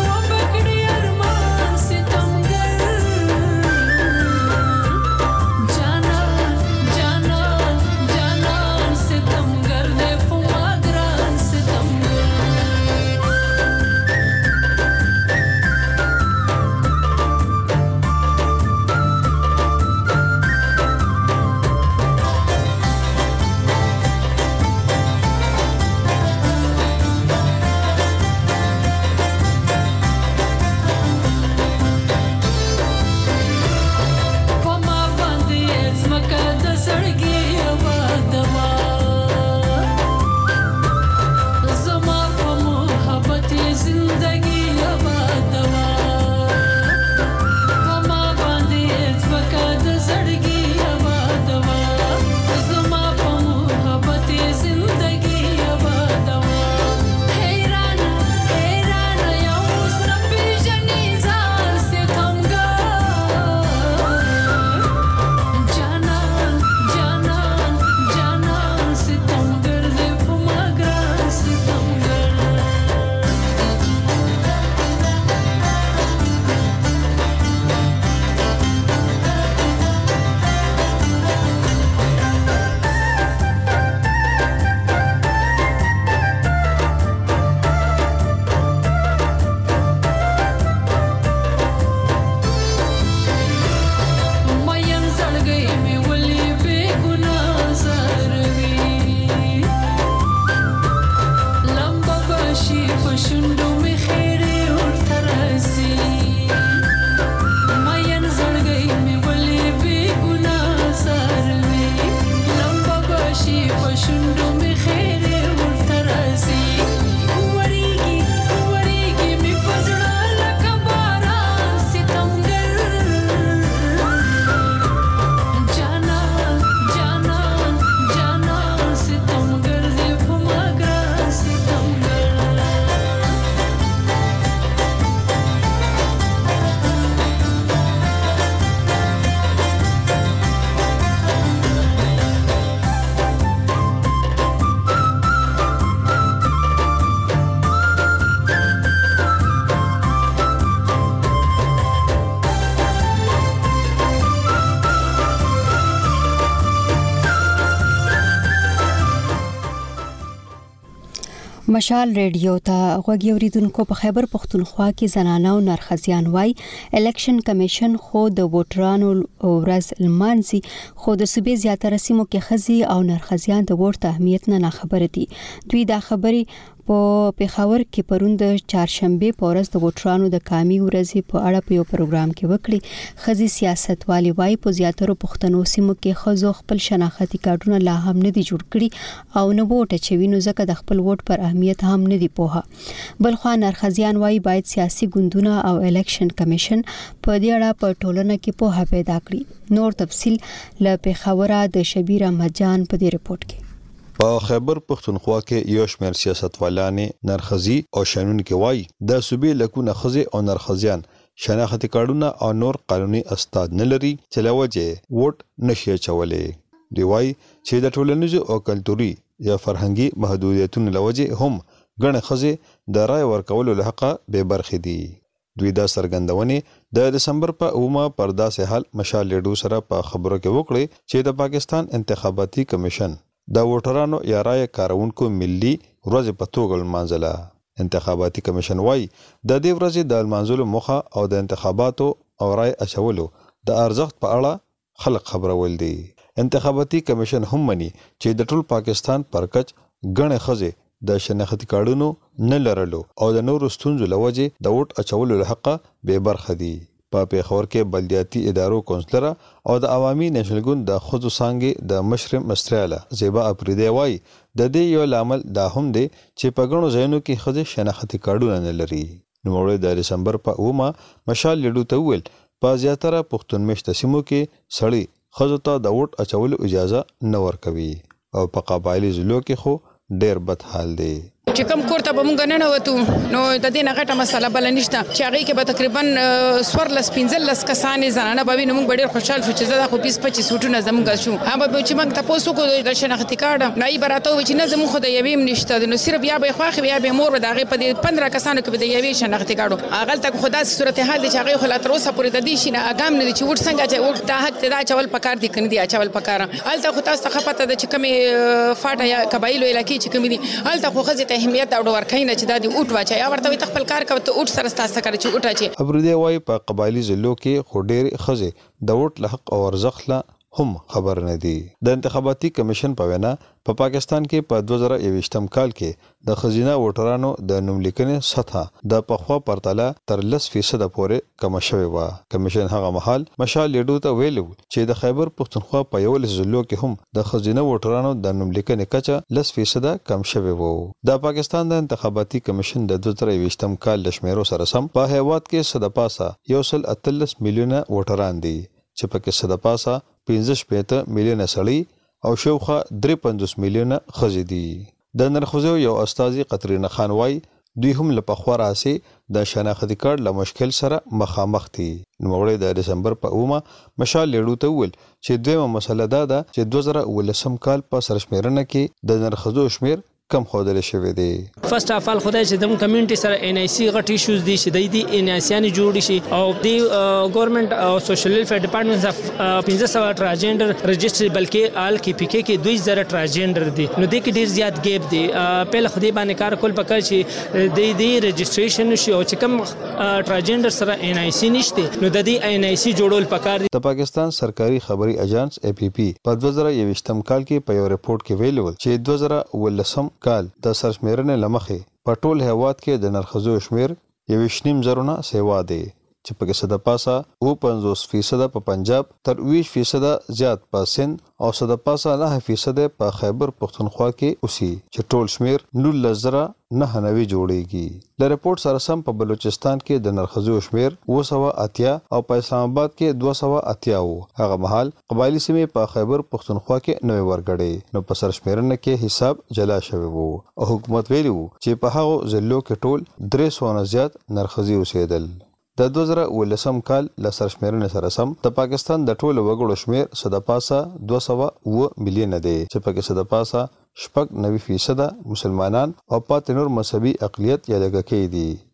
مشال ریډیو ته غوږی اوریدونکو په خیبر پختونخوا کې زنانه او نرخزیان وای الیکشن کمیشن خو د ووټرانو ورځ المانزي خو د صوبې زیاتره سیمو کې خزي او نرخزیان د ووټ اهمیت نه خبر دي. دوی دا خبري په پیښور کې پرون د چهارشنبه په ورځ د ووټرانو د کامي ورځې په اړه په یو پروګرام کې وکړي. خزي سیاستوالي وای په زیاتره پښتنو سیمو کې خزو خپل شناختی کارتونه لا هم نه دي جوړ کړي او نه ووټ چوینو ځکه د خپل ووټ پر اهمیت هم نه دی پوها. بل خو نرخزیان وای باید سیاسي ګوندونه او الیکشن کمیشن په دې اړه په ټولنه کې پوها پیدا کړي. نور تفصيل له پیښوره د شبیر احمد جان په دې رپورت کې. په خیبر پختونخوا کې یو شمېر سیاستوالانې نرخزي او شانون کې وای د صوبې لکونه خزي او نرخزیان شناختی کارتونه او نور قانوني استاد نه لري چې لوجه ووټ نشي چولې. دی وای چې د ټولنیزو او کلتوري یا فرهنګي محدودیتونو لوجه هم ګڼه خزي د رای ورکولو له حق به برخې دي. دوی دا سرګندونې د دسمبر په اومه پر داسې حال مشال لیډو سره په خبرو کې وکړي چې د پاکستان انتخاباتي کمیشن د ووټرانو یا رای کارونکو ملي ورځ په توګه منځله. انتخاباتي کمیشن وای د دې ورځې د منځلو مخه او د انتخاباتو او رای اچولو د ارزښت په اړه خلک خبرول دي. انتخاباتي کمیشن هم مني چې د ټول پاکستان پرکچ غنې خزه د شناختی کارتونو نه لرلو او د نورو ستونزو لوجه د ووټ اچولو له حق به برخه دي. په پیښور کې بلدیاتي ادارو کونسلر او د عوامي نېشنل ګوند د خودو سانګي د مشرم مستراله زیبا اپریدی وای د دې یو لامل دا هم دی چې په غنو ځایونو کې خزه شناختی کارتونه نه لري. نو وړي د دسمبر په اومه مشال لیډو ته ویل په زیاتره پښتون مشت سیمو کې سړی خزو ته د ووټ اچولو اجازه نه ورکوي او په قبایلی ضلعو کې خو ډیر بد حال دی. چې کوم کور ته به مونږ نه نوتو نو د دې نه غټه مسله بل نشته چې هغه کې به تقریبا سورلس پنځلس کسانې زنانه به نو موږ ډیر خوشاله شو چې زه خو بیس پچیس وټونه زمونږ شو هم به چې موږ تاسو کو د شناختی کارت نه براته و چې نه زموږ خو د یوې نشته نو صرف بیا به خواخ بیا به مور دغه په پندرہ کسانو کې به د یوې شناختی کارت هغه ته خدا صورتحال دي چې هغه خو لا تر اوسه پورې د دې شي نه اګام نه چې وټ څنګه چې وټ د حق ته چول پکار دي کني دي چول پکار الته خو تاسو ته خپته د چې کمی فاټه یا قبایلو علاقې چې کمی دي الته خو خزه ته اهمیت او ورکې نه چې د اوټ واچي یا ورته خپل کار کوي ته اوټ سره ستاسو کار چې اوټ اچي. ابرودی وای په قبایلی ضلعو کې خو ډېر خزه د ووټ له حق او ارزښت لا هم خبر نه دي. د انتخاباتي کمیشن په وینا په پا پاکستان کې په دوه زره یوویشتم کال کې د خزینه ووټرانو د نوملیکنې سطح د پخوا پرتله تر لس فیصد پورې کم شوې و. کمیشن هغه مهال مشال لیډو ته ویلو چې د خیبر پختونخوا په یو لس ضلعو کې هم د خزینه ووټرانو د نوملیکنې کچه لس فیصد کم شوې و. د پاکستان د انتخاباتي کمیشن د دوه زره یوویشتم کال د شمیرو سره سم په هیواد کې صدپاسه یو سل اتلس میلیونه ووټران دي چې پکې صدپاسه پنځه شپږ میلیونه سړي او شوخه درې پنځوس میلیونه خزې دي. د نرخزو یو استاذي قطرینه خان وای دوی هم له پخوا راسي د شناختی کارت له مشکل سره مخامخ دي. نو وړي د دسمبر په اومه مشال لیډو ته ویل چې دویمه مسله دا ده چې دوه زره ولسم کال په سرشمیرنه کې د نرخزو شمیر کم خودل شوی دی. فرست اف ال خدای چې د کمیونټي سره ان آی سی غټ ایشوز دي چې د دې ان آی سی ان جوړ شي او د ګورنمنت او سوشل ویلفیر ډپارټمنټ اف پنځه سوه ټرانسجنډر رجسټري بلکې آل کې پی کې کې دوه زره ټرانسجنډر دي نو د کې ډیر زیات ګیپ دی. په خدای باندې کار کول پکړ چې د دې رجسټریشن شي او چې کوم ټرانسجنډر سره ان آی سی نشته نو د دې ان آی سی جوړول پکار دي. د پاکستان سرکاري خبري اژانس ای پی پی په دوه زره یوویشتم کال کې په یو رپورت کې ویلو چې دوه زره ولسم کال د سرشمیرنې لمخې په ټول هیواد کې د نرخزو شمیر یوویشت نیم زرونه سیوا دی چې په کې صد پاسه او پنځوس فیصد په پنجاب تر ویش فیصد زیات په سند او صد پاسه نه فیصد په خیبر پختونخوا کې اوسي چې ټول شمیر نولس زره نه نوي جوړيږي. د رپورت سره سم په بلوچستان کې د نرخزو شمیر اوه سوه اتیا او په اسلام آباد کې دوه سوه اتیا وو. هغه مهال قبایلی سیمې په خیبر پختونخوا کې نوې ورګړې نو په سرشمیرنه کې حساب جلا شوی وو او حکومت ویلو چې په هغه ضلعو کې ټول درې سوه نه زیات نرخزي اوسېدل. د دوه زره ولسم کال له سرشمیرنې سره سم د پاکستان د ټولو وګړو شمیر صد پاسه دوه سوه اوه میلیونه دی چې پکې صد پاسه شپږ نوي فیصد مسلمانان او پاتې نور مذهبي اقلیت یا لږکي دي.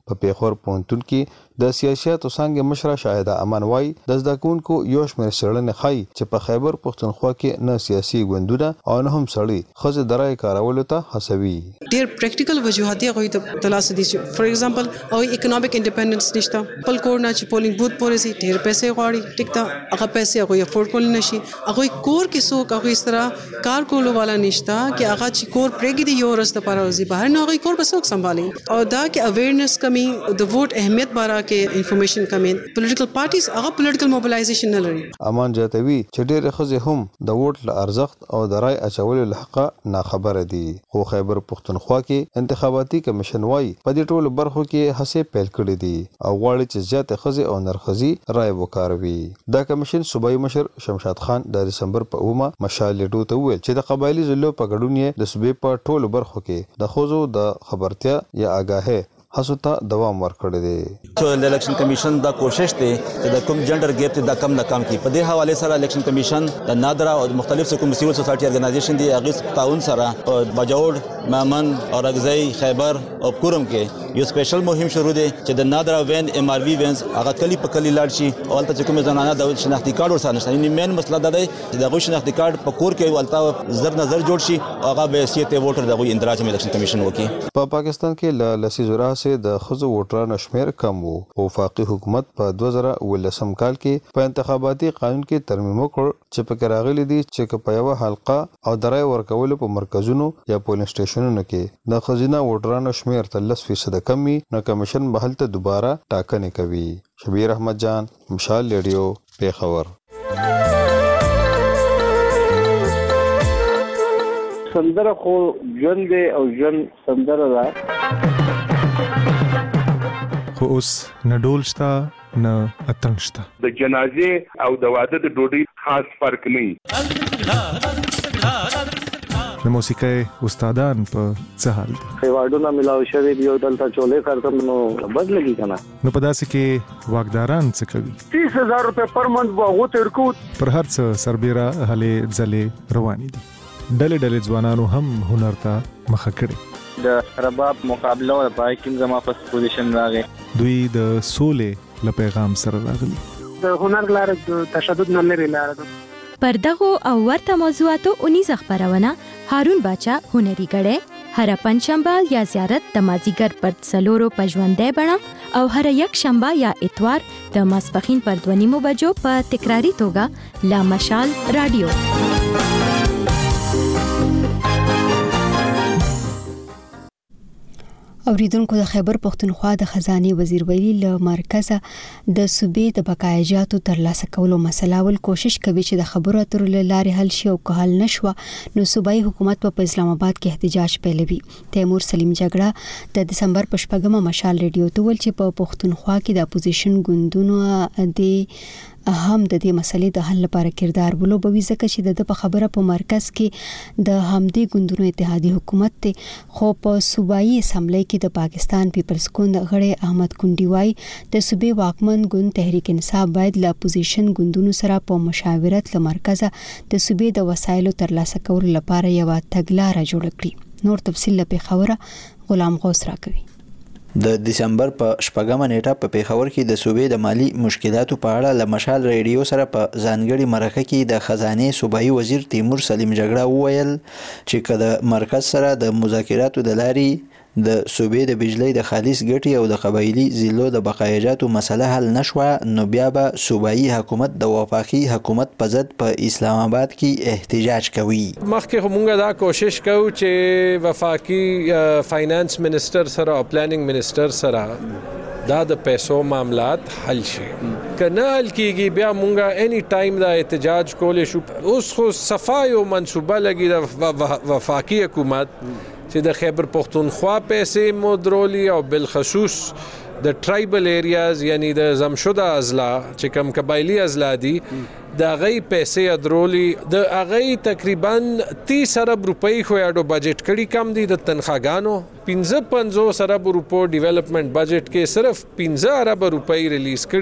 په پیښور پوهنتون کې د سیاست او څنګه مشره شاهده امان وای د زده کوونکو یو شمېر څېړنې ښایي چې په خیبر پښتونخوا کې نه سیاسي ګوندونه او نه هم سړي ښځې د رایې کارولو ته هڅوي. ډېر پریکټیکل وجوهات یې هغوی د لاسه دي چې فار ایگزامپل هغوی اکنامک انډیپینډنس نشته، خپل کور نه چې پولینګ بوت پورې ځي ډېر پیسې غواړي، ټیک ده هغه پیسې هغوی افورډ کولی نه شي. هغوی کور کې څوک هغوی اس طرح کار کولو والا نشته چې هغه چې کور پرېږدي د یو ورځ دپاره وځي بهر، نو هغوی کور به څوک سنبالي. او دا کې اویرنس کمی، د ووټ اهمیت باره کې انفارمیشن کمی، پولیټیکل پارټیز هغه پولیټیکل موبلایزیشن نه لري. امان جاتوي چې ډېرې ښځې هم د ووټ له ارزښت او د رای اچولو له حقه ناخبره دي. خو خیبر پښتونخوا کې انتخاباتي کمیشن وایي په دې ټولو برخو کې هڅې پیل کړې دي او غواړي چې زیاتې ښځې او نرښځې رای وکاروي. دا کمیشن صوبایي مشر شمشاد خان د دسمبر په اومه مشال لیډو ته وویل چې د قبایلي ضلعو په ګډون یې د صوبې په ټولو برخو کې د ښځو د خبرتیا یا آګاهۍ هڅو ته دوام ورکړی دی. چې د الیکشن کمیشن دا کوشش دی چې د کوم جنډر ګیپ ته دا کم نه کم کړي. په دې حواله سره الیکشن کمیشن د نادرا او مختلف کوم سیول سوسایټي ارګنایزیشن دی هغه تعاون سره باجوړ، مامن او رغزی، خیبر او کورم کې یو سپیشل مهم شروع دی چې د نادرا وین ام ار وی وینز هغه کلی په کلی لاړ شي او البته کوم زنانه د شناختی کارت ورسره نشته. یعنی مین مسله دا دی چې د شناختی کارت په کور کې ولته زر نظر جوړ شي او هغه به سیته ووټر دغه اندراج الیکشن کمیشن وکړي. په پاکستان کې ل لسیزورا سه د خزو ووټرانو شمیر کم وو. وفاقي حکومت په دوه زره ولسم کال کې په انتخاباتي قانون کې ترمیم وکړ چې پکې راغلي دي چې په یو حلقه او درای ورکول په مرکزونو یا پولینګ سټیشنونو کې د خزینه ووټرانو شمیر تر لس فیصد کمی، نو کمیشن به هلته دوباره ټاکنې کوي. شبیر احمد جان، مشال ریډیو، پیښور. سندره خو ژوند دی او ژوند سندره ده، خو اوس نه ډول شته نه اتڼ شته. د جنازې او د واده د ډوډۍ خاص فرق نه. د موسیقۍ استادان په څه حال دي؟ ایوارډونه ملاو شوي دي او دلته چولې کارتم نو بد لګي کنه. نو په داسې کې واکداران څه کوي؟ تیس هزار روپے پر منت به هغو ته ورکو. پر هر څه سربیره هلې ځلې روانې دي. ډلې ډلې ځوانانو هم هنر ته مخه کړې. د رباب مقابله او پای کې زما فرست پوزیشن راغی. دوی د سولې له پیغام سره راغلي. د هنر لاره د تشدد نه لري لاره ده. پر دغه او ورته موضوعاتو اونیز خبرونه هارون باچا هنري غړې هر پنځشنبه یا زیارت د مازیګر پر څلورو پژوندې بڼه او هر یک شنبه یا اتوار د ماسپخین پر دوه نیمو بجو په تکراری توګه لا مشال رادیو. اوریدونکو د خیبر پښتونخوا د خزانه وزیر ویلي له مرکزه د صوبې د بقایجاتو ترلاسه کولو مسله ول کوشش کوي چې د خبرو اترو لارې حل شي او که حل نشوه نو صوبایي حکومت په اسلام آباد کې احتجاج پیلوي. تیمور سلیم جګړه د دسمبر په شپږمه مشال ریډیو ته ول چې په پښتونخوا کې د اپوزیشن ګوندونو د هم د دې مسلې د حل لپاره کردار ولوبوي ځکه چې د په خبره په مرکز کې د همدې ګوندونو اتحادیه حکومت ته خو په صوبایي اسمبلی کې د پاکستان پیپلز ګوند غړي احمد کونډي وای د صوبې واکمن ګوند تحریک انصاف باید له اپوزیشن ګوندونو سره په مشاورت له مرکزه د صوبې د وسایلو ترلاسه کولو لپاره یو تګلارې جوړ کړي. نور تفصیل له پیښور غلام غوث راکوي. د دسمبر په شپږمه نیټه په پیښور کې د صوبې د مالی مشکلاتو په اړه له مشال ریډیو سره په ځانګړي مرکه کې د خزانه صوبایي وزیر تیمور سلیم جګړه وویل چې کله مرکز سره د مذاکراتو د لارې د صوبې د بجلی د خالص ګټي او د قبایلی ضلعو د بقایجاتو مسله حل نشوه نو بیا به صوبایي حکومت د وفاقي حکومت په ضد په اسلام آباد کې احتجاج کوي. مخکې موږ دا کوشش کوو چې وفاقي فاینانس منسٹر سره او پلانینګ منسٹر سره دا د پیسو معاملات حل شي. کنه حل کیږي بیا مونږه اني ټایم دا احتجاج کولې شو. اوس خو صفایو منصوبه لګي د وفاقي حکومت چې د خیبر پختونخوا پیسې مدرولي او بالخصوص د ټرایبل ایریاز یعنی د زمشده اضلاع چې کم قبایلی اضلاع دي د غي پیسې ادرولي د غي تقریبا تیس ارب روپۍ خو یاډو بجټ کړي کم دي د تنخواګانو پنځه پنځوس ارب روپو ډیولپمنٹ بجټ کې صرف پنځه ارب روپۍ ریلیز کړي.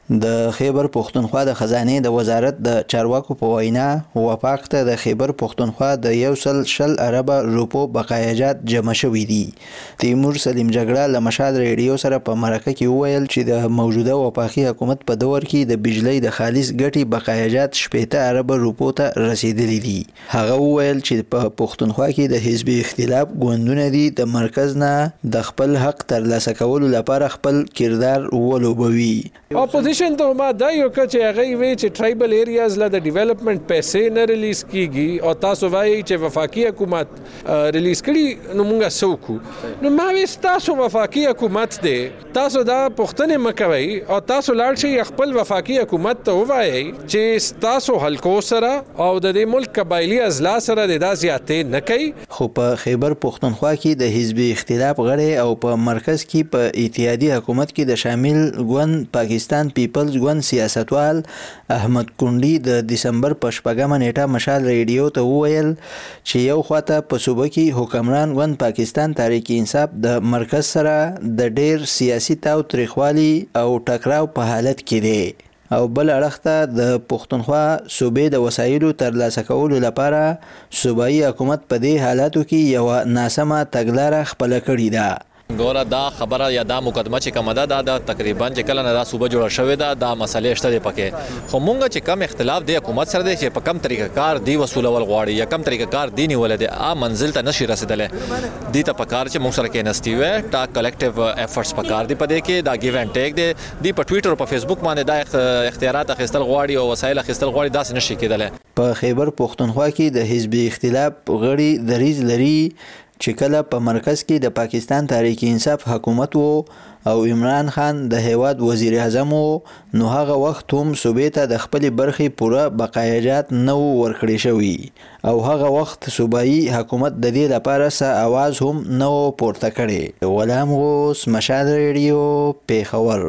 د خیبر پښتونخوا د خزانه د وزارت د چارواکو په وینا وفاق ته د خیبر پښتونخوا د یو سل شل اربه روپو بقایاجات جمع شوې دي. تیمور سلیم جګړه له مشال ریډیو سره په مرکه کې وویل چې د موجوده وفاقي حکومت په دور کې د بجلی د خالص ګټې بقایاجات شپږ اربه روپو ته رسیدلي دي. هغه وویل چې په پښتونخوا کې د حزب اختلاف ګوندونه دي د مرکز نه د خپل حق ترلاسه کولو لپاره خپل کردار ولوبوي. اپوزیشن ته ما دا یو کچ هغه وی چې ټرایبل ایریاز له د ډیولپمنٹ پیسې نه ریلیز کیږي او تاسو وایي چې وفاقي حکومت ریلیز کړي نو موږ سوکو نو ما وی تاسو وفاقي حکومت دی تاسو دا پښتنه مکوي او تاسو لاړ شي خپل وفاقي حکومت ته وایي چې تاسو حلقو سره او د دې ملک قبایلی اضلاع سره د داسياتې نه کوي. خو په خیبر پښتونخوا کې د حزب اختلاف غړي او په مرکز کې په اتحادیه حکومت کې د شامل ګوند پاکستان پیپلز ګوند سیاستوال احمد کونډي د دسمبر په شپږمه نیټه مشال ریډیو ته وویل چې یو خواته په صوبه کې حکمران ګوند پاکستان تحریک انصاف د مرکز سره د ډیر سیاسي تاو تریخوالي او ټکراو په حالت کې دی او بل اړخ ته د پښتونخوا صوبې د وسایلو ترلاسه کولو لپاره صوبایي حکومت په دې حالاتو کې یو ناسمه تګلاره خپل کړې ده. ګوره دا خبره یا دا مقدمه چې کومه ده دا تقریبا چې کله نه دا صوبه جوړه شوې ده دا مسلې شته پکې خو مونږ چې کم اختلاف دی حکومت سره دی چې په کم طریقه کار دی وسولول غواړي یا کم طریقه کار دی نیول دي ا منزل ته نشي رسیدلې دي ته پکار چې مونږ سره کې نستي وې تا کلیکټیو افورټس پکار دی پدې کې دا ګیو اینڈ ټیک دی دی په ټوئیټر او په فیسبوک باندې دا اختیارات اخیستل غواړي او وسایل اخیستل غواړي دا نشي کېدل. په خیبر پښتونخوا کې د حزب اختلاف غړي دریز لري چې کله په مرکز کې د پاکستان تحریک انصاف حکومت وو او عمران خان د هیواد وزیر اعظم وو نو هغه وخت هم صوبې ته د خپل برخې پوره بقایاجات نه ورکړې شوی او هغه وخت صوبایي حکومت د دې لپاره څه आवाज هم نه پورته کړي. غلام غوث مشال ریډیو پیښور.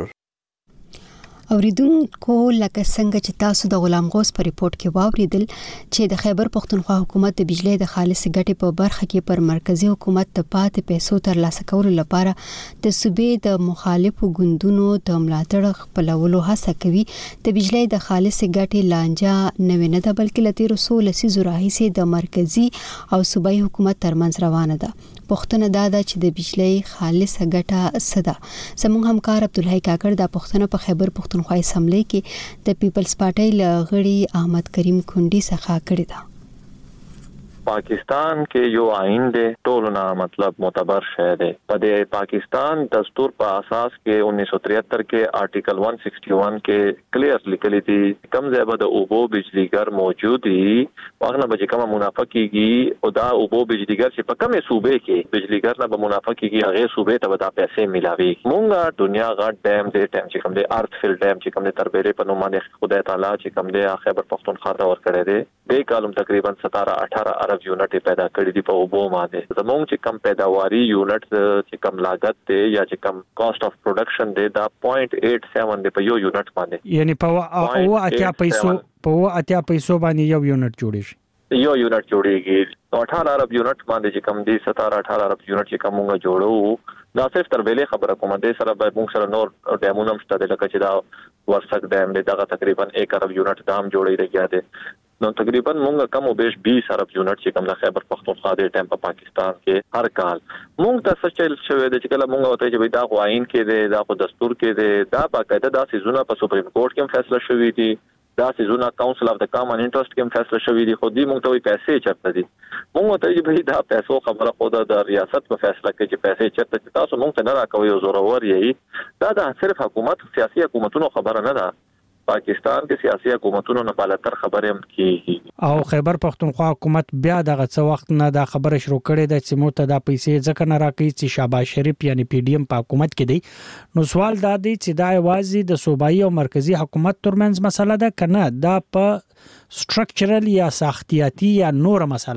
اوریدونکو لکه څنګه چې تاسو د غلام غوث په ریپورت کې واوریدل چې د خیبر پښتونخوا حکومت د بجلی د خالص ګټې په برخه کې پر مرکزی حکومت د پاتې پیسو ترلاسه کولو لپاره د صوبې د مخالفو ګوندونو د ملاتړ خپلولو هڅه کوي. د بجلی د خالص ګټې لانجه نوې نه ده بلکې له تیرو څو لسیزو راهیسې د مرکزی او صوبایي حکومت ترمنځ روانه ده. پښتنه دا ده چې د بجلی خالصه ګټه څه ده. زموږ همکار عبدالحی کاکړ د پښتنه په خیبر پښتونخوا اسمبلی کې د پیپلز پارټي لغړي احمد کریم کونډي څخه کړی ده. پاکستان کې یو آئین دی ټول نه مطلب معتبر شې دی په دې پاکستان دستور په اساس کې انیس سو تریہتر کې آرټیکل ایک سو اکسٹھ کې کلیر لیکلي دي کم ځای به د اوبو بجلیګر موجود دي واغنه به کومه منافع کیږي او دا اوبو بجلیګر چې په کومه صوبې کې بجلیګر نه به منافع کیږي هغه صوبې ته به دا پیسې ملاوي. مونږه دنیا غټ ډیم دې ټیم چې کوم دې ارت فیل ډیم چې کوم دې تربیره په نوم باندې خدای تعالی چې کوم دې خیبر پښتونخوا ته ور کړی دی د کالم تقریبا سترہ اٹھارہ ارب یونټ پیدا کړی دی په اوبو باندې. زموږ چې کم پیداواري یونټ چې کم لاګت دی یا چې کم کاست اف پروډکشن دی دا صفر پوینټ اټ سیون دی په یو یونټ باندې یعنی په او اتیا پیسو په اتیا پیسو باندې یو یونټ جوړیږي یو یونټ جوړیږي اٹھارہ ارب یونټ باندې چې کم دی سترہ اٹھارہ ارب یونټ چې کومه جوړو دا صرف تر ویلې خبره کوم دې سره به موږ سره نور ډیمونه هم شته لکه چې دا ورسک ډیم دی دا تقریبا ایک ارب یونټ دام جوړی دی دی نو تقریبا مونږه کم او بیش بیس ارب یونټ چې کوم د خیبر پښتونخوا د ټیم په پاکستان کې هر کال مونږ ته څه چل شوی دی چې کله مونږ وته چې دا غواین کې دی دا په دستور کې دی دا باقاعده دا سيزونه په سپریم کورټ کې فیصله شوی دی دا سيزونه کونسل اف د کامن انټرست کې فیصله شوی دی خو دې مونږ ته وی پیسې چرته دي مونږ ته چې دا پیسو خبره خو د ریاست په فیصله کې چې پیسې چرته تاسو مونږ ته نه راکوي او زورور یې دا د صرف حکومت سیاسي حکومتونو خبره نه ده پاکستان کې سیاسي حکومتونو نه بالاتر خبرې هم کیږي او خیبر پښتونخوا حکومت بیا دغه څه وخت نه دا خبره شروع کړې ده چې موته دا پیسې ځکه نه راکړي چې شهباز شریف یعنی پی ډی ایم په حکومت کې دی نو سوال دا دی چې دا یوازې د صوبایي او مرکزی حکومت ترمنځ مسله ده کنه دا په سټرکچرل یا ساختیاتی یا نور مسله ده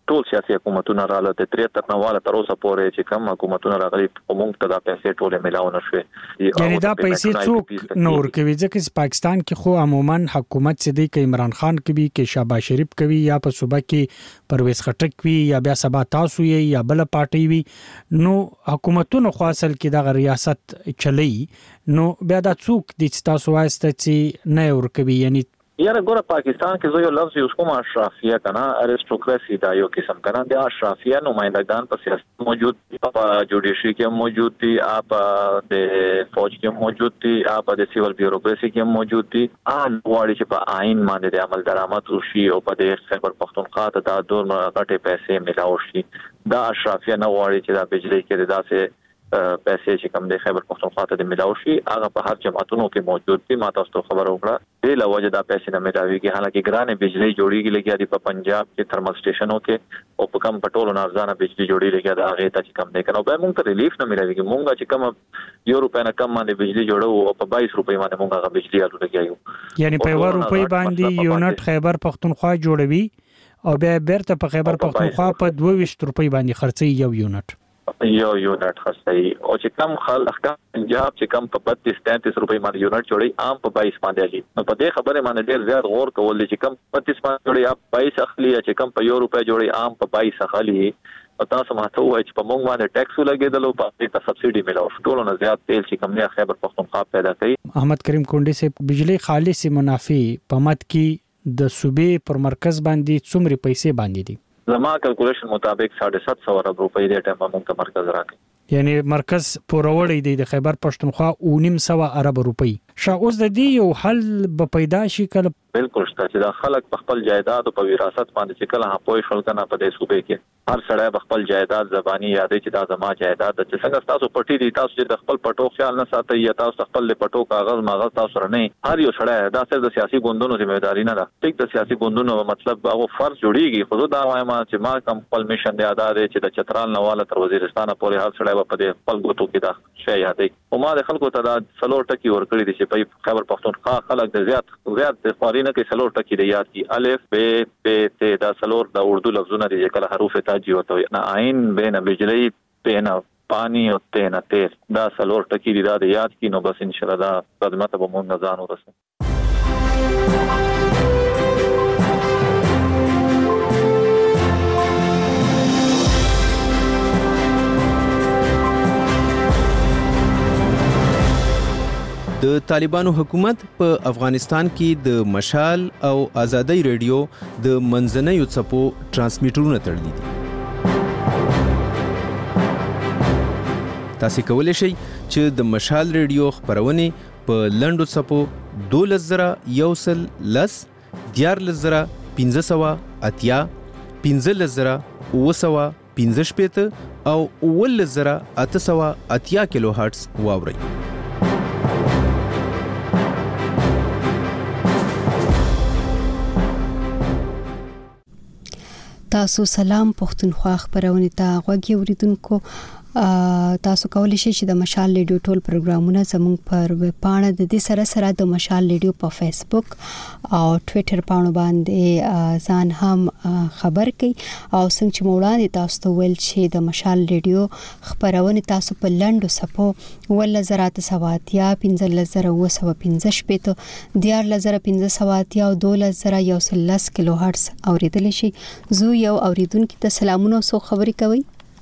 ټول سیاسي حکومتونه رااله د تریاتر نواله تر اوسه پورې چې کوم حکومتونه راغلي موږ ته دا پیسې ټول ملاو نشوي. یعنی دا پیسې څوک نور کوي ځکه چې پاکستان کې خو عموما حکومت چې دی کې عمران خان کوي کې شهباز شریف کوي یا په صوبه کې پرویز خټک وي یا بیا سبا تاسو یې یا بل پارټي وي نو حکومتونو خو اصل کې د ریاست چلی نو بیا دا څوک د تاسو واسطه چې نه ور کوي. یعنی یاره ګوره پاکستان کې زه یو لفظ یوز کوم اشرافیه کنه اریستوکراسي دا یو قسم کنه د اشرافیه نمائندگان په سیاست موجود دي په جوډیشي کې موجود دي اپ د فوج کې موجود دي اپ د سیول بیوروکراسي کې موجود دي ان واړي چې په آئین باندې د عمل درآمد وشي او په د خیبر پختونخوا ته دا دور غټه پیسې ملاو شي. دا اشرافیه نه واړي چې دا بجلی کې داسې پیسې چې کوم د خیبر پختونخوا ته د ملاو شي هغه په هر جماعتونو کې موجود دي. ما تاسو ته خبر وکړه د لوجه دا پیسې نه ملاويږي حالانکه ګرانه بجلی جوړیږي لګیا دي په پنجاب کې ترمل سټیشنو کې او په کم پټولو نارزانه بجلی جوړی لګیا دا هغه ته چې کم نه کنه به موږ ته ریلیف نه ملاويږي. موږ چې کم یو روپیا نه کم باندې بجلی جوړو او په بایس روپیا باندې موږ هغه بجلی الو لګیایو. یعنی په یو روپیا باندې یونټ خیبر پختونخوا جوړوي او بیا بیرته په خیبر پختونخوا په دوه ویشت روپیا باندې خرڅي یو یونټ یو یونټ خرڅي او چې کم خلک پنجاب چې کم په بتیس تینتیس روپۍ باندې یونټ جوړي عام په بایس باندې علي. نو په دې خبره باندې ډېر زیات غور کول چې کم بتیس باندې جوړي عام بایس اخلي چې کم په یو روپۍ جوړي عام په بایس اخلي او تاسو ماته وایي چې په موږ باندې ټیکس ولګیدل او په دې ته سبسيډي ملو ټول نه زیات تیل چې کم نه خیبر پختونخوا پیدا کړي. احمد کریم کونډي سے بجلی خالص منافع په مت کې د صوبې پر مرکز باندې څومره پیسې باندې دي؟ زما کلکولیشن مطابق ساڑھے سات سو ارب روپۍ د ټیم موږ ته مرکز راکړي. یعنی مرکز پوروړی دی د خیبر پښتونخوا او نیم سو ارب روپۍ. شاه اوس د دې یو حل به پیدا شي کله؟ بالکل شته چې دا خلک په خپل جایداد او په وراثت باندې چې کله هپوي شول کنه په دې صوبې کې هر سړی په خپل جایداد زبانی یادې چې دا زما جایداد چې څنګه تاسو پټی دي تاسو چې د خپل پټو خیال نه ساتي یا تاسو خپل پټو کاغذ ماغذ تاسو رنه هر یو سړی دا صرف د سیاسي ګوندونو ذمہداري نه ده. ټیک د سیاسي ګوندونو مطلب هغه فرض جوړیږي خو دا وایم چې ما کوم خپل میشن دی ادا دی چې د چترال نواله تر وزیرستان پورې هر سړی په دې خپل ګوتو کې دا شی یادې او ما د خلکو ته دا سلور ټکی ورکړي دي چې په خیبر پختونخوا خلک د زیات زیات د خوري نه کې سلور ټکی دی یاد کی الف ب پ ت دا سلور د اردو لفظونه دي چې کله حروف تاجی وته نه عین بین بجلی بین پانی او تینا تیر دا سلور ټکی دی دا یاد کی نو بس ان شاء الله دا خدمت به مونږ ځان ورسو. د طالبانو حکومت په افغانستان کې د مشال او ازادۍ رادیو د منځنیو څپو ترانسمیټرونه تړلي دي. تاسو کولی شئ چې د مشال رادیو خبرونه په لنډو څپو دولس زره یو سل لس دیارلس زره پنځه سوه اتیا پنځلس زره اوه سوه پنځه شپېته او اوولس زره اته سوه اتیا کیلو هرټز واورئ. تاسو سلام پښتونخوا خبرونه ته غوږی اوریدونکو تاسو کولی شئ چې د مشال ریډیو ټول پروګرامونه زموږ پر ویب پاڼه د دې سره سره د مشال ریډیو په فیسبوک او ټوئیټر پاڼو باندې ځان هم خبر کړئ او څنګه چې موړاندې تاسو ته ویل چې د مشال ریډیو خبرونه تاسو په لنډو صفو ول زرات سواتیا پنځل زره و سو پنځه شپته دیار لزر پنځه سواتیا او دولس زره یو سل لس کیلو هرټز اوریدل شي. زو یو اوریدونکو ته سلامونه او خبرې کوي.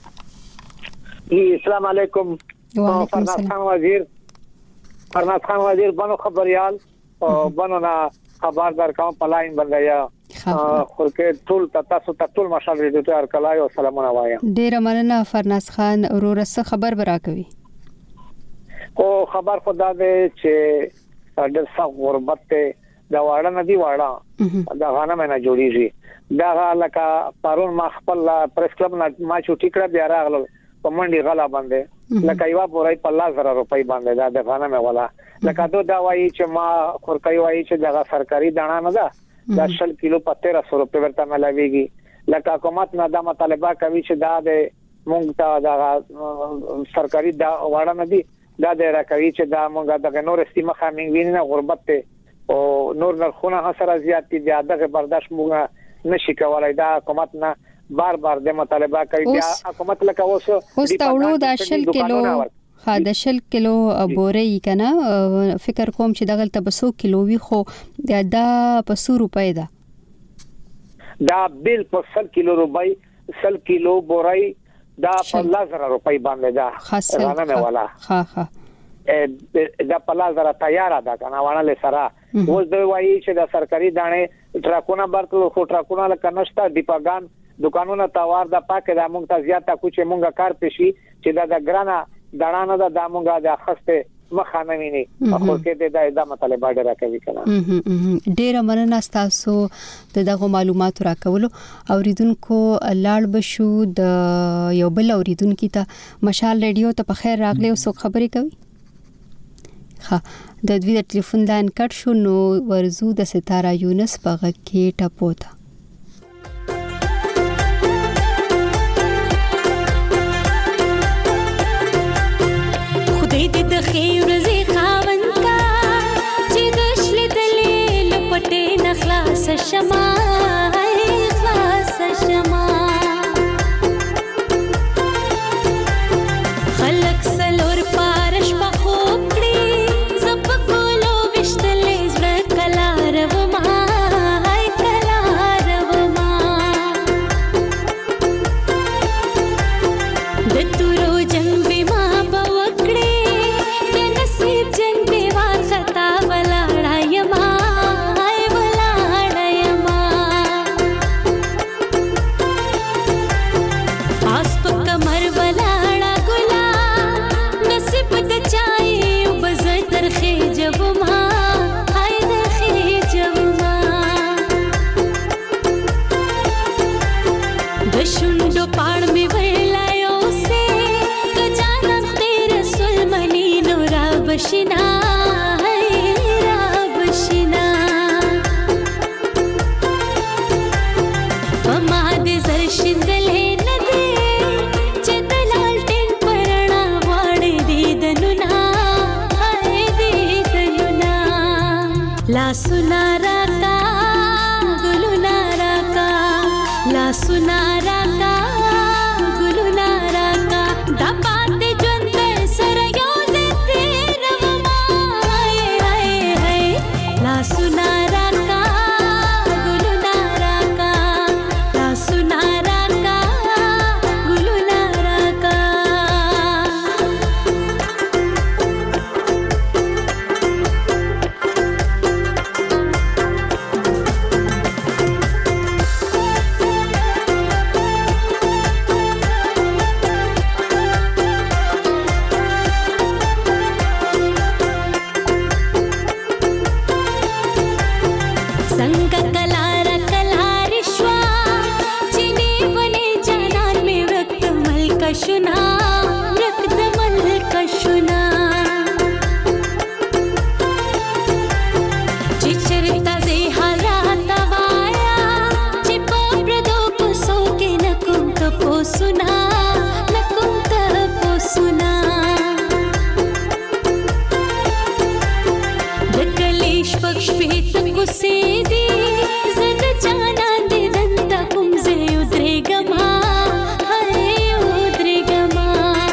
السلام علیکم. فرناز خان وزیر فرناز خان وزیر بنو خبريال او بنو نا خبر در کوم پلاین بندیا خو کې ټول تاسو ته ټول مشال ریډیو ته ارکلای او سلامونه وایم. ډیر مننه فرناز خان ورور سره خبر برا کوي. او خبر خدا دې چې د څو غربت ته دا واړه ندی واړه دا غانه مې نه جوړیږي دا لکه پرون ما خپل پریس کلب نه ما چوټی کړه بیا راغله په منډي غلا باندې لکه یو پورای په لاس زره روپۍ باندې دا د غنمه ولا لکه دو دا وایي چې ما خورکای وایي چې دا سرکاري دانا نه ده دا شل کیلو په تیرہ سو روپۍ ورته ملاويږي لکه حکومت نه دا مطالبه کوي چې دا د مونږ ته دا سرکاري دا واړه نه دي دا د راکوي چې دا مونږ د نور استیمه خامنګ ویني غربت ته او نور نرخونه سره زیات دي دا د برداشت مونږ نشي کولای دا حکومت نه بار بار د مطالبه کوي بیا حکومت لکه اوس اوس تاوړو د شل کیلو ها د شل کیلو بورې کنه فکر کوم چې دغه ته بسو کیلو وی خو دا په سو روپۍ ده دا بل په سل کیلو روپۍ سل کیلو بورې دا په لزر روپۍ باندې دا رانه مې والا ها ها دا په لزر تیار ده کنه وانه سره اوس دوی وایي چې د سرکاري دانه ټرکونه برته خو ټرکونه لکه نشته دیپاګان دکانونه تاوار د پاکه د مونږ ته زیاته کوچه مونږه کار پېشي چې دا د ګرانه دړانه د مونږه د خسته مخانه ویني خو کې د دا مطالبه ډیره کوي کنه ډیره مننه تاسو دغه معلومات راکولو اوریدونکو لاړ بشو د یو بل اوریدونکو ته مشال ریډیو ته په خیر راغلی او څوک خبرې کوي ها د دوی د ټلیفون لاین کټ شو نو ورزو د ستاره یونس په غږ کې ټپوتا خدای دې د خیر زی خاوند کا چې د شل دلیل پټې نخلاص شمه خلاص شمه خلق سلور پارش په خوب کړي زپ ګولو وشتلې زړه کلار و ما هاي کلار و ما د تورو جنگ به ما بوکړي د نصیب جنگ به وار خطا ولاړای ما هاي ولاړای ما پاس په کمر ولاړا ګلا نصیب د چای وبز ترخه جب ما هاي درخه جب ما د شوندو پاړ می ویلایو سه د جانان تیر سلمنی نورا بشنا هاي را بشنا پما دې زر شندلې نه دې چې دلال ټین پرنا واړې دې دنونا هاي دې دنونا لا سنا راکا ګلونا راکا لا سنا راکا ګلونا راکا دا پاتې ژوند سره یو دې تیرما هاي هاي هاي لا سنا راکا ګلونا راکا لا سنا راکا ګلونا راکا संग कलार कलारिश्वा चिनी बने जानन में रक्त मल कशुना रक्त मल कशुना चिचरता जे हालात वाया चिप प्रदो कुसो के नकुम कपो सुना नकुम कपो सुना कलेश पक्ष पेत कुसे दी जन जाना दे दंता कुमजे उद्रे गमा हाय उद्रे गमा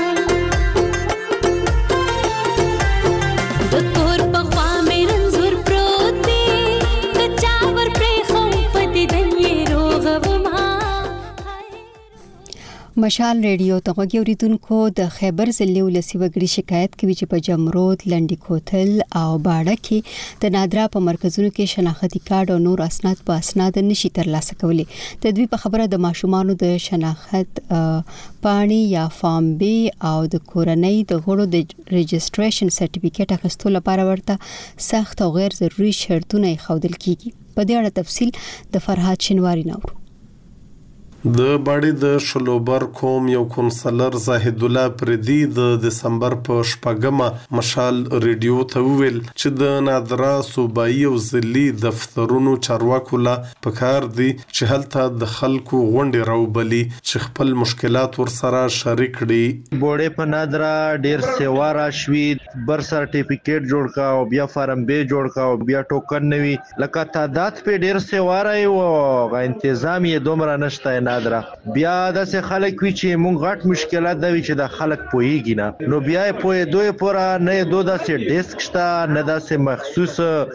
द तोर पखवा में रंजूर प्रोती द चावर प्रेखों पति दन्ये रोगवमा مشال ریډیو ته غوړیدونکو د خیبر ضلع ولسی وګړي شکایت کوي چې په جمرود لنډی کوتل او باړه کې د نادرا په مرکزونو کې شناختی کارت او نور اسناد په اسناد نشي ترلاسه کولی. د دوی په خبره د ماشومانو د شناخت پاڼي یا فارم بی او د کورنۍ د غړو د ريجستریشن سرټیفیکټ اخیستلو لپاره ورته سخت او غیر ضروري شرطونه خودل کیږي. په دې اړه تفصیل د فرهاد شینواری نورو. د باړې د شلوبر کوم یو کونسلر زاهد الله پردي د دسمبر په شپږمه مشال ریډیو ته ویل چې د نادرا صوبایي او ضلعي دفترونو چارواکو لا پکار دي چې هلته د خلکو غونډې راوبلي چې خپل مشکلات ورسره شریک کړي. بوړې په نادرا ډیر سیوارا شوي بر سرټیفیکټ جوړ کا او بیا فارم به جوړ کا او بیا ټوکن نوي لکه تعداد په ډیر سیوارا او تنظیم یې دومره نشته. نادره بیا داسې خلک وي چې مونږ غټ مشکلات دا وي چې د خلک پوهیږي نه نو بیا پوهې دوی پورا نه دو داسې ډیسک شته نه داسې مخصوص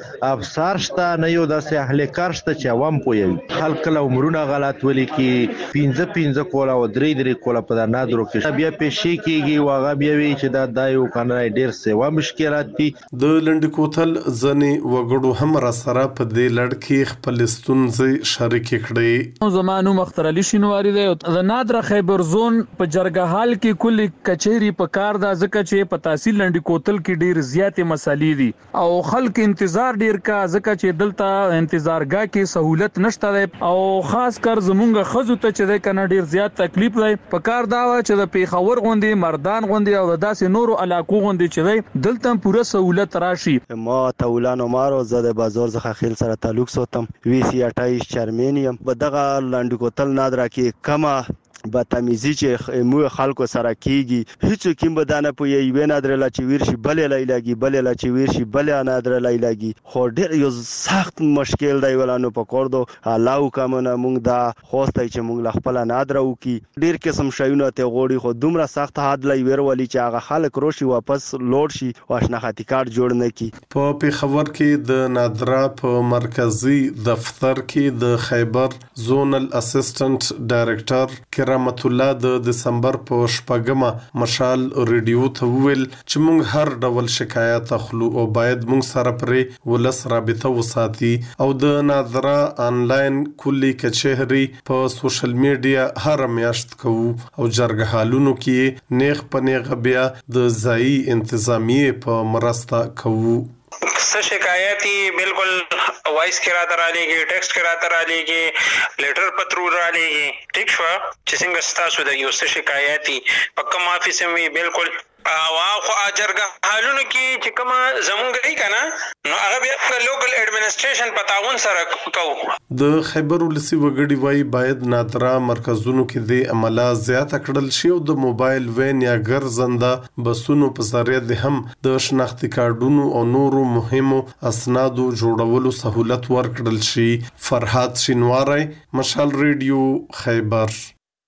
افسر شته نه یو داسې اهل کار شته چې عوام پوهیږي خلک له عمرونه غلط ولیکي پنځه پنځه کوله او درې درې کوله په د نادرو کې بیا پېښې کېږي واغه بیا وي چې دا د یو کنه ډېر سیوا مشکلات دي د لنډ کوتل ځنې وګړو هم را سره په دې لړ کې خپل ستونزې شریک کړې زمانو مختار علي شینواری دی د نادره خیبر زون په جرګهال کې کلی کچېری په کار دا ځکه چې په تحصیل لنډ کوتل کې ډېر زیاتې مسالې دي او خلک انتظار ډېر کا ځکه چې دلته انتظارګاه کې سہولت نشته دی او خاص کر زمونږ خزو ته چې د کنه ډېر زیات تکلیف دی په کار دا چې د پیښور غوندي مردان غوندي او داسې نورو علاقو غوندي چې دلته پوره سہولت راشي ما تولان عمر او زده بازار څخه خیل سره تعلق ساتم وی سی اٹھائیس چرمنیم بدغه لاندې کوتل نادره کې کما بدتمیزی چې مو خلکو سره کیږي هیڅ کوم بدانه په یوه نادره لا چې ورشي بلې لایلاږي بلې لا چې ورشي بلې نادره لایلاږي خو ډېر یو سخت مشکل دی ولانو په کور دو الله کومه مونږ دا خوسته چې مونږ خپل نادره وکي ډېر قسم شایونه ته غوړي خو دومره سخت حد لای ور ولي چې هغه خلک روشي واپس لوړ شي او شناختی کارت جوړ نه کی په پیښور کې د نادره په مرکزی دفتر کې د خیبر زونل اسسټنټ ډایریکټر کرامت الله د دسمبر په شپږمه مشال ریډیو ته ویل چې موږ هر ډول شکایت اخلو او باید موږ سره پرې ولس رابطه وساتي او د نادره انلاین کلی کچهری په سوشل میډیا هر میاشت کوو او جرګهالونو کې نیغ پنیغ بیا د ځای انتظامیه په مرسته کوو څه شکایتي بالکل وایس کې راته را لېږي ټیکسټ کې راته را لېږي لیټر پترو را لېږي ټیک شو چې څنګه ستاسو د یو څه شکایتي په کوم افیس می بالکل او خو اجرګه حالونو کې چې کوم زمونږ ای کنه نو هغه بیا لوکل ایڈمنسټریشن په تعاون سره کوو د خیبر ولسی وګړي وای باید نادره مرکزونو کې د عمله زیات کړل شي او د موبایل وین یا ګرځنده بسونو په ذریعہ د هم د شناختی کارډونو او نورو مهمو اسنادو جوړولو سہولت ورکړل شي فرحات شینواری مشال ریډیو خیبر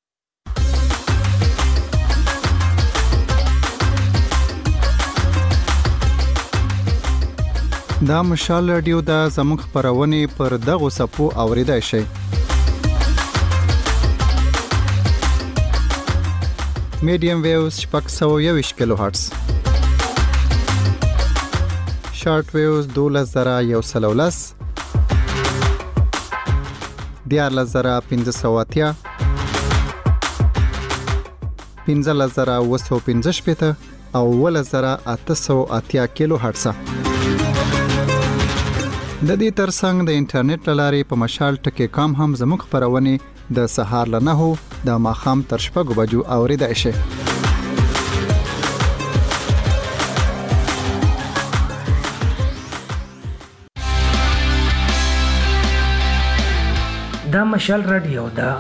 دا مشال رادیو دا زموږ خبرونه پر دغه سپو اوریدای شي میډیم ویوز شپږ سوه یوویشت کیلو هرتز شارټ ویوز دولس زره یو سل او لس دیارلس زره پنځه سوه اتیا پنځلس زره اوه سوه پنځه شپېته او اوولس زره اته سوه اتیا کیلو هرتز د دې ترڅنګ د انټرنیټ لارې په مشال ټکی کام هم زموږ خبرونه د سهار له نهو د ماښام تر شپږو بجو اوریدای شي دا مشال رادیو دا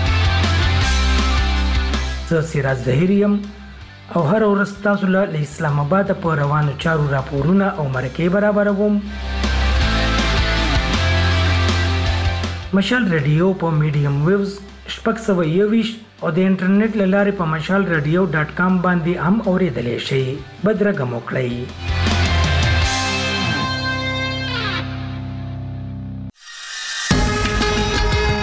زه سراج ظهیریم او هر ورځ تاسو له اسلام آباد په روانو چارو راپورونه او مرکې برابروم مشال رادیو په میډیم ویوز شپږ سوه یوویشت او د انټرنیټ له لارې په مشال رادیو ډاټ کام باندې هم اوریدلی شئ بدرګه مو کړئ